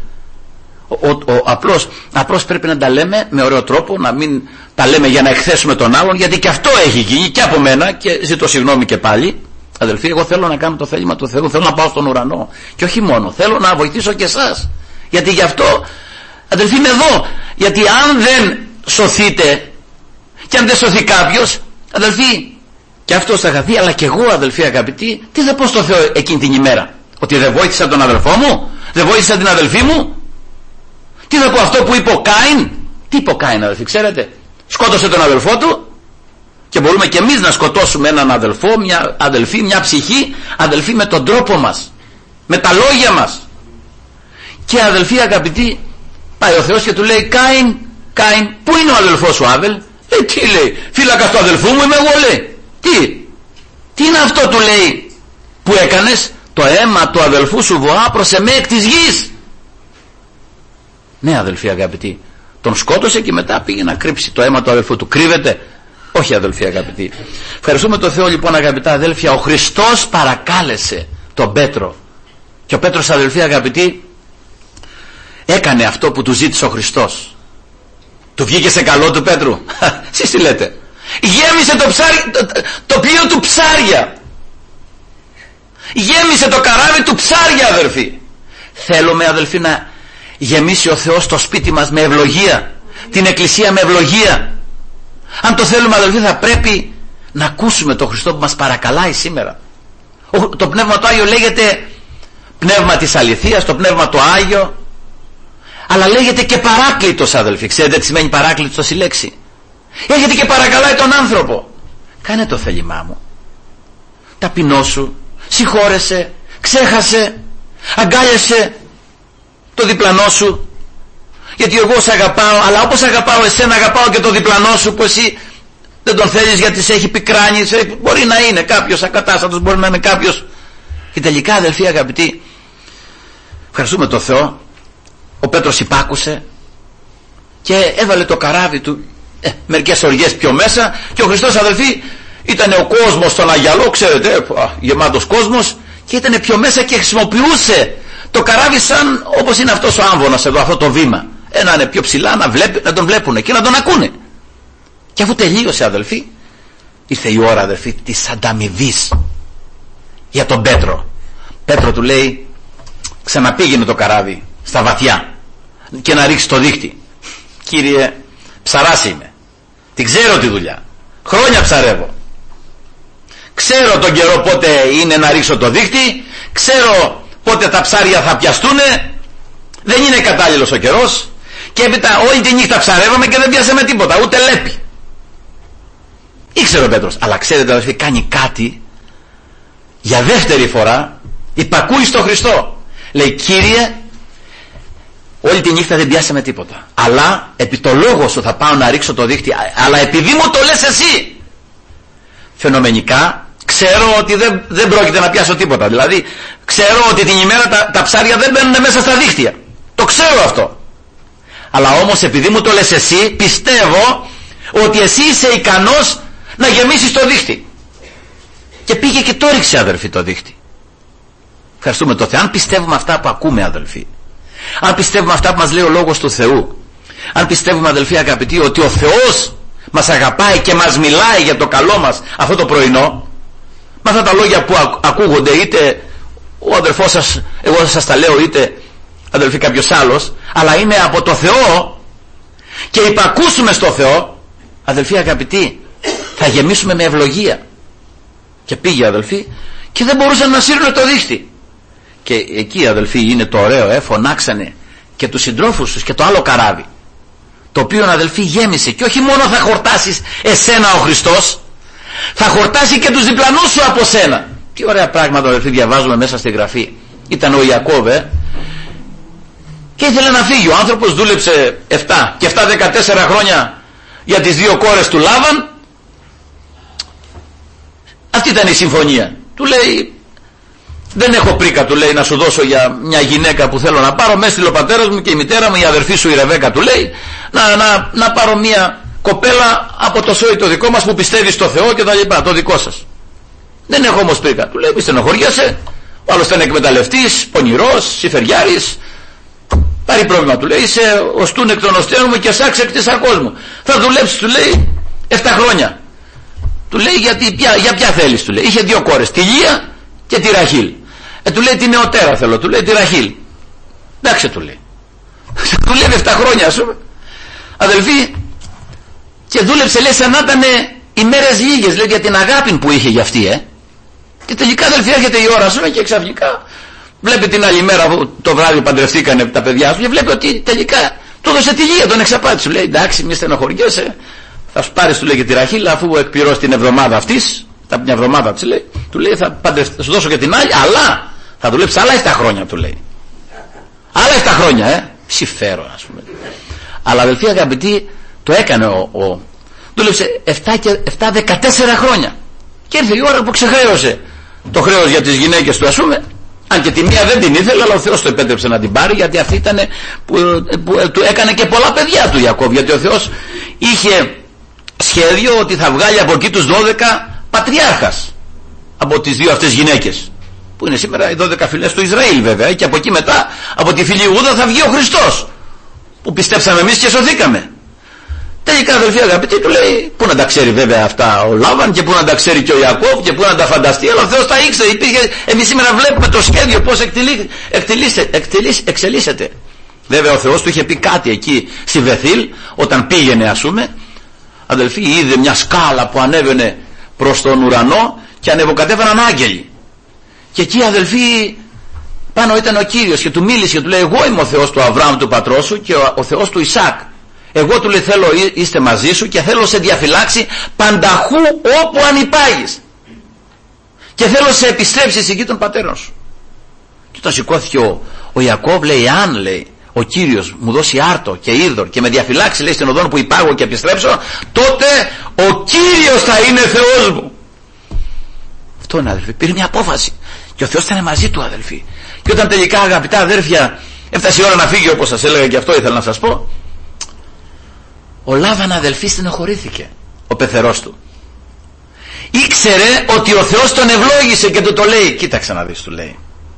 Απλώς πρέπει να τα λέμε με ωραίο τρόπο, να μην τα λέμε για να εκθέσουμε τον άλλον, γιατί και αυτό έχει γίνει και από μένα και ζητώ συγγνώμη και πάλι. Αδελφοί, εγώ θέλω να κάνω το θέλημα του Θεού, θέλω να πάω στον ουρανό, και όχι μόνο, θέλω να βοηθήσω και εσάς, γιατί γι' αυτό αδελφοί είμαι εδώ, γιατί αν δεν σωθείτε και αν δεν σωθεί κάποιος αδελφοί, και αυτός θα χαθεί, αλλά και εγώ αδελφοί αγαπητοί, τι θα πω στο Θεό εκείνη την ημέρα, ότι δεν βοήθησα τον αδελφό μου, δεν βοήθησα την αδελφή μου. Τι θα πω αυτό που είπε ο Κάιν. Τι είπε ο Κάιν αδελφοί, ξέρετε, σκότωσε τον αδελφό του, και μπορούμε και εμείς να σκοτώσουμε έναν αδελφό, μια αδελφή, μια ψυχή αδελφοί με τον τρόπο μας, με τα λόγια μας. Και αδελφοί αγαπητοί, πάει ο Θεός και του λέει Κάιν, Κάιν, πού είναι ο αδελφός σου Άβελ? Λέει τι λέει, φύλακας του αδελφού μου είμαι εγώ λέει. Τι είναι αυτό του λέει που έκανες? Το αίμα του αδελφού σου βοά προς εμέ εκ της γης. Ναι αδελφοί αγαπητοί, τον σκότωσε και μετά πήγε να κρύψει το αίμα του αδελφού του. Κρύβεται? Όχι αδελφοί αγαπητοί. Ευχαριστούμε τον Θεό λοιπόν αγαπητά αδέλφια. Ο Χριστός παρακάλεσε τον Πέτρο, και ο Πέτρος αδελφοί αγαπητοί έκανε αυτό που του ζήτησε ο Χριστός. Του βγήκε σε καλό του Πέτρου? Εσείς τι λέτε? Γέμισε το πλοίο του ψάρια, γέμισε το καράβι του ψάρια αδελφοί. Θέλουμε αδελφοί να γεμίσει ο Θεός το σπίτι μας με ευλογία, την Εκκλησία με ευλογία. Αν το θέλουμε αδελφοί θα πρέπει να ακούσουμε τον Χριστό που μας παρακαλάει σήμερα. Το Πνεύμα το Άγιο λέγεται Πνεύμα της αληθείας, το Πνεύμα το Άγιο, αλλά λέγεται και παράκλητος αδελφοί. Ξέρετε τι σημαίνει παράκλητος η λέξη? Έρχεται και παρακαλάει τον άνθρωπο. Κάνε το θέλημά μου, ταπεινώσου, συγχώρεσε, ξέχασε, αγκάλιασε το διπλανό σου, γιατί εγώ σε αγαπάω, αλλά όπως αγαπάω εσένα αγαπάω και το διπλανό σου που εσύ δεν τον θέλεις γιατί σε έχει πικράνει. Μπορεί να είναι κάποιος ακατάστατος, μπορεί να είναι κάποιος. Και τελικά, αδελφοί αγαπητοί, ευχαριστούμε τον Θεό, ο Πέτρος υπάκουσε και έβαλε το καράβι του μερικές οργές πιο μέσα, και ο Χριστός, αδελφοί, ήταν ο κόσμος στον Αγιαλό, ξέρετε, γεμάτος κόσμος, και ήταν πιο μέσα και χρησιμοποιούσε το καράβι σαν όπως είναι αυτός ο άμβονας εδώ, αυτό το βήμα, να είναι πιο ψηλά, να τον βλέπουν και να τον ακούνε. Και αφού τελείωσε, αδελφοί, ήρθε η ώρα, αδελφοί, της ανταμοιβής για τον Πέτρο. Πέτρο του λέει, ξαναπήγαινε το καράβι στα βαθιά και να ρίξει το δίχτυ. Κύριε, ψαράς είμαι, την ξέρω τη δουλειά, χρόνια ψαρεύω, ξέρω τον καιρό πότε είναι να ρίξω το δίχτυ, ξέρω πότε τα ψάρια θα πιαστούνε, δεν είναι κατάλληλος ο καιρός, και έπειτα όλη τη νύχτα ψαρεύαμε και δεν πιάσαμε τίποτα, ούτε λέπη. Ήξερε ο Πέτρος, αλλά ξέρετε, αδελφοί, κάνει κάτι για δεύτερη φορά, υπακούει στο Χριστό. Λέει, Κύριε, όλη τη νύχτα δεν πιάσαμε τίποτα, αλλά επί το λόγο σου θα πάω να ρίξω το δίχτυ, αλλά επειδή μου το λες εσύ, φαινομενικά ξέρω ότι δεν πρόκειται να πιάσω τίποτα. Δηλαδή ξέρω ότι την ημέρα τα ψάρια δεν μπαίνουν μέσα στα δίχτυα, το ξέρω αυτό, αλλά όμως επειδή μου το λες εσύ, πιστεύω ότι εσύ είσαι ικανός να γεμίσεις το δίχτυ. Και πήγε και το ρίξε, αδελφοί, το δίχτυ. Ευχαριστούμε τον Θεό. Αν πιστεύουμε αυτά που ακούμε, αδελφοί, αν πιστεύουμε αυτά που μας λέει ο Λόγος του Θεού, αν πιστεύουμε, αδελφοί αγαπητοί, ότι ο Θεός μας αγαπάει και μας μιλάει για το καλό μας αυτό το πρωινό, με αυτά τα λόγια που ακούγονται, είτε ο αδελφός σας, εγώ σας τα λέω, είτε αδελφοί κάποιος άλλος, αλλά είναι από το Θεό, και υπακούσουμε στο Θεό, αδελφοί αγαπητοί, θα γεμίσουμε με ευλογία. Και πήγε, αδελφοί, και δεν μπορούσαν να σύρουν το δίχτυ. Και εκεί, αδελφοί, είναι το ωραίο, φωνάξανε και τους συντρόφους τους και το άλλο καράβι, το οποίο, αδελφοί, γέμισε. Και όχι μόνο θα χορτάσεις εσένα ο Χριστός, θα χορτάσει και τους διπλανούς σου από σένα. Τι ωραία πράγματα, αδελφοί, διαβάζουμε μέσα στη Γραφή. Ήταν ο Ιακώβ, και ήθελε να φύγει. Ο άνθρωπος δούλεψε 7 και 7 14 χρόνια για τις 2 κόρες του Λάβαν. Αυτή ήταν η συμφωνία. Του λέει, δεν έχω πρίκα, του λέει, να σου δώσω για μια γυναίκα που θέλω να πάρω. Με έστειλε ο πατέρας μου και η μητέρα μου, η αδερφή σου η Ρεβέκα, του λέει, να πάρω μια κοπέλα από το σόι το δικό μας που πιστεύει στο Θεό και τα λοιπά, το δικό σας. Δεν έχω όμως πρίκα. Του λέει, μη στενοχωριέσαι, ο άλλος ήταν εκμεταλλευτής, πονηρός, συφεριάρης. Πάρει πρόβλημα, του λέει, είσαι ο στούν εκ των οστέων μου και σάξ εκ της σαρκός μου. Θα δουλέψεις, του λέει, 7 χρόνια. Του λέει, για ποια θέλεις, του λέει. Είχε 2 κόρες, τη Λία και τη Ραχήλ. Του λέει, τη νεωτέρα θέλω, του λέει, τη Ραχήλ. Εντάξει, του λέει. Του λέει 7 χρόνια, ας πούμε, αδελφοί, και δούλεψε, λέει, σαν να ήταν ημέρες λίγες, λέει, για την αγάπη που είχε για αυτή, Και τελικά, αδελφοί, έρχεται η ώρα, ας πούμε, και ξαφνικά βλέπει την άλλη μέρα που το βράδυ παντρευτήκανε τα παιδιά σου, και βλέπει ότι τελικά του έδωσε τη Λία, τον εξαπάτησε. Σου λέει, εντάξει, μη στενοχωριέσαι, θα σου πάρεις, του λέει, και τη Ραχήλ, αφού εκπληρώσει την εβδομάδα αυτής, μια εβδομάδα της, λέει, του λέει, θα σου δώσω και την άλλη, αλλά θα δουλέψεις άλλα 7 χρόνια, του λέει. Άλλα 7 χρόνια, συμφέρον, ας πούμε. Αλλά, αδελφοί αγαπητοί, το έκανε δούλεψε 7-14 χρόνια. Και ήρθε η ώρα που ξεχρέωσε το χρέος για τις γυναίκες του, ας πούμε. Αν και τη μία δεν την ήθελε, αλλά ο Θεός το επέτρεψε να την πάρει, γιατί αυτή ήταν που του έκανε και πολλά παιδιά του Ιακώβ. Γιατί ο Θεός είχε σχέδιο ότι θα βγάλει από εκεί τους 12 πατριάρχας από τις 2 αυτές γυναίκες, που είναι σήμερα οι 12 φυλές του Ισραήλ, βέβαια. Και από εκεί μετά, από τη φυλή Ιούδα θα βγει ο Χριστός, που πιστέψαμε εμείς και σωθήκαμε. Τελικά, αδελφοί αγαπητοί, του λέει, πού να τα ξέρει βέβαια αυτά ο Λάβαν, και πού να τα ξέρει και ο Ιακώβ, και πού να τα φανταστεί, αλλά ο Θεός τα ήξερε. Εμείς σήμερα βλέπουμε το σχέδιο πώς εξελίσσεται. Βέβαια ο Θεός του είχε πει κάτι εκεί στη Βεθήλ, όταν πήγαινε, ας πούμε, αδελφοί, είδε μια σκάλα που ανέβαινε προς τον ουρανό και ανεβοκατέβαιναν άγγελοι. Και εκεί, αδελφοί, πάνω ήταν ο Κύριος και του μίλησε και του λέει, εγώ είμαι ο Θεός του Αβραάμ του πατρός σου και ο Θεός του Ισάκ. Εγώ, του λέει, θέλω είστε μαζί σου και θέλω σε διαφυλάξει πανταχού όπου αν υπάγεις. και θέλω σε επιστρέψεις στη γη των πατέρων σου. Και όταν σηκώθηκε ο Ιακώβ, λέει, αν, λέει, ο Κύριος μου δώσει άρτο και είδωρ και με διαφυλάξει, λέει, στην οδόν που υπάγω και επιστρέψω, τότε ο Κύριος θα είναι Θεός μου. Αυτό είναι, αδελφοί, πήρε μια απόφαση και ο Θεός ήταν μαζί του, αδελφοί. Και όταν τελικά, αγαπητά αδέρφια, έφτασε η ώρα να φύγει, όπως σας έλεγα, και αυτό ήθελα να σας πω, ο Λάβαν, αδελφοί, στενοχωρήθηκε, ο πεθερός του. Ήξερε ότι ο Θεός τον ευλόγησε και του το λέει, κοίταξε να δεις, του λέει,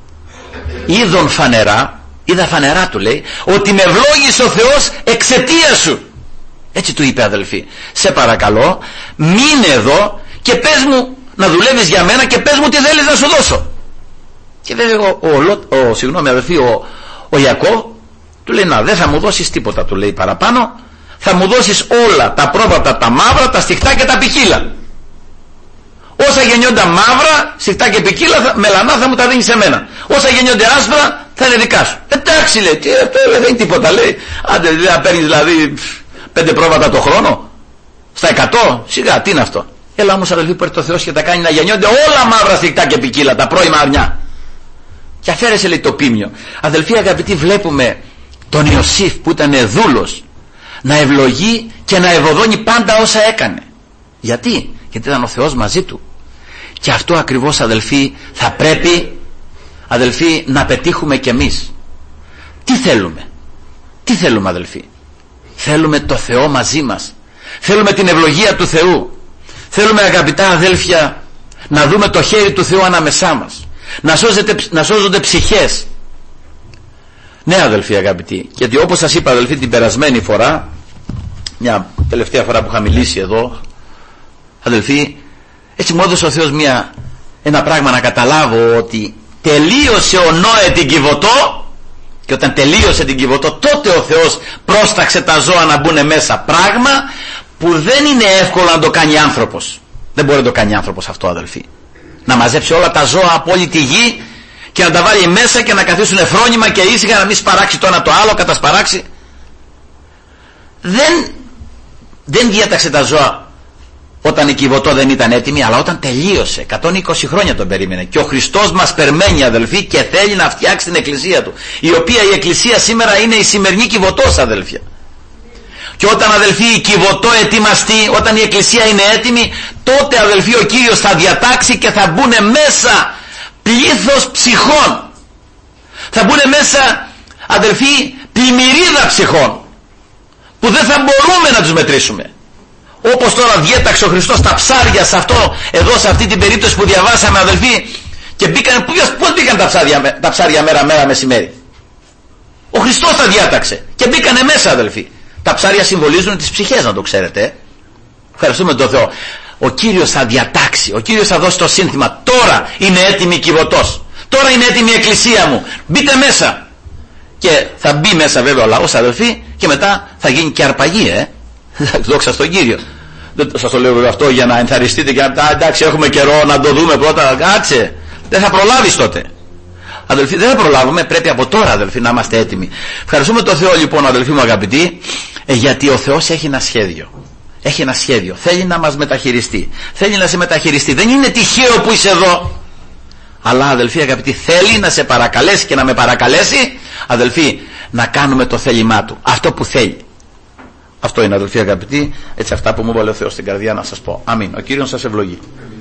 είδα φανερά, του λέει, ότι με ευλόγησε ο Θεός εξαιτίας σου. Έτσι του είπε, αδελφοί, σε παρακαλώ μείνε εδώ και πες μου να δουλεύεις για μένα και πες μου τι θέλεις να σου δώσω. Και βέβαια ο Ιακώβ του λέει, να, δεν θα μου δώσεις τίποτα, του λέει, παραπάνω, θα μου δώσεις όλα τα πρόβατα, τα μαύρα, τα στιχτά και τα ποικίλα. Όσα γεννιόνται μαύρα, στιχτά και ποικίλα, μελανά, θα μου τα δίνεις σε μένα. Όσα γεννιόνται άσπρα, θα είναι δικά σου. Εντάξει, λέει, τι, αυτό δεν είναι τίποτα, λέει. Άντε, δεν παίρνεις δηλαδή 5 πρόβατα το χρόνο, στα 100, σιγά, τι είναι αυτό. Έλα όμως, αδελφοί, που έρθει ο Θεός και τα κάνει να γεννιόνται όλα μαύρα, στιχτά και ποικίλα, τα πρώιμα αρνιά. Και αφαίρεσε, λέει, το πίμιο. Αδελφοί αγαπητοί, βλέπουμε τον Ιωσήφ που ήταν δούλος να ευλογεί και να ευωδώνει πάντα όσα έκανε. Γιατί ήταν ο Θεός μαζί του. Και αυτό ακριβώς, αδελφοί, θα πρέπει, αδελφοί, να πετύχουμε κι εμείς. Τι θέλουμε, αδελφοί? Θέλουμε το Θεό μαζί μας, θέλουμε την ευλογία του Θεού, θέλουμε, αγαπητά αδέλφια, να δούμε το χέρι του Θεού ανάμεσά μας, να σώζονται ψυχές. Ναι, αδελφοί αγαπητοί, γιατί όπως σας είπα, αδελφοί, την περασμένη φορά, μια τελευταία φορά που είχα μιλήσει εδώ, αδελφοί, έτσι μου έδωσε ο Θεός ένα πράγμα να καταλάβω, ότι τελείωσε ο Νόε την Κιβωτό, και όταν τελείωσε την Κιβωτό, τότε ο Θεός πρόσταξε τα ζώα να μπουν μέσα, πράγμα που δεν είναι εύκολο να το κάνει άνθρωπος. Δεν μπορεί να το κάνει άνθρωπος αυτό, αδελφοί, να μαζέψει όλα τα ζώα από όλη τη γη και να τα βάλει μέσα και να καθίσουν φρόνημα και ήσυχα, να μην σπαράξει το ένα το άλλο, κατασπαράξει. Δεν διέταξε τα ζώα όταν η Κιβωτό δεν ήταν έτοιμη, αλλά όταν τελείωσε. 120 χρόνια τον περίμενε. Και ο Χριστός μας περιμένει, αδελφοί, και θέλει να φτιάξει την εκκλησία του, η οποία η εκκλησία σήμερα είναι η σημερινή Κιβωτός, αδελφια. Και όταν, αδελφοί, η Κιβωτό ετοιμαστεί, όταν η εκκλησία είναι έτοιμη, τότε, αδελφοί, ο Κύριος θα διατάξει και θα μπουν μέσα πλήθος ψυχών. Θα μπουν μέσα, αδελφοί, πλημμυρίδα ψυχών που δεν θα μπορούμε να τους μετρήσουμε. Όπως τώρα διέταξε ο Χριστός τα ψάρια εδώ σε αυτή την περίπτωση που διαβάσαμε, αδελφοί, και πώς μπήκαν τα ψάρια μέρα μεσημέρι? Ο Χριστός τα διάταξε και μπήκανε μέσα, αδελφοί. Τα ψάρια συμβολίζουν τις ψυχές, να το ξέρετε. Ευχαριστούμε τον Θεό. Ο Κύριος θα διατάξει, ο Κύριος θα δώσει το σύνθημα. Τώρα είναι έτοιμη η Κιβωτός, τώρα είναι έτοιμη η εκκλησία μου, μπείτε μέσα. Και θα μπει μέσα βέβαια ο λαός, αδελφοί, και μετά θα γίνει και αρπαγή, δόξα στον Κύριο. Δεν σας το λέω βέβαια αυτό για να ενθαρρυστείτε και να εντάξει, έχουμε καιρό να το δούμε πρώτα. Κάτσε, δεν θα προλάβεις τότε, αδελφοί, δεν θα προλάβουμε. Πρέπει από τώρα, αδελφοί, να είμαστε έτοιμοι. Ευχαριστούμε τον Θεό, λοιπόν, αδελφοί μου αγαπητοί, γιατί ο Θεός έχει ένα σχέδιο. Έχει ένα σχέδιο. Θέλει να μας μεταχειριστεί. Θέλει να σε μεταχειριστεί. Δεν είναι τυχαίο που είσαι εδώ. Αλλά, αδελφοί αγαπητοί, θέλει να σε παρακαλέσει και να με παρακαλέσει, αδελφοί, να κάνουμε το θέλημά του. Αυτό που θέλει. Αυτό είναι, αδελφοί αγαπητοί, έτσι, αυτά που μου έβαλε ο Θεός στην καρδιά να σας πω. Αμήν. Ο Κύριος σας ευλογεί.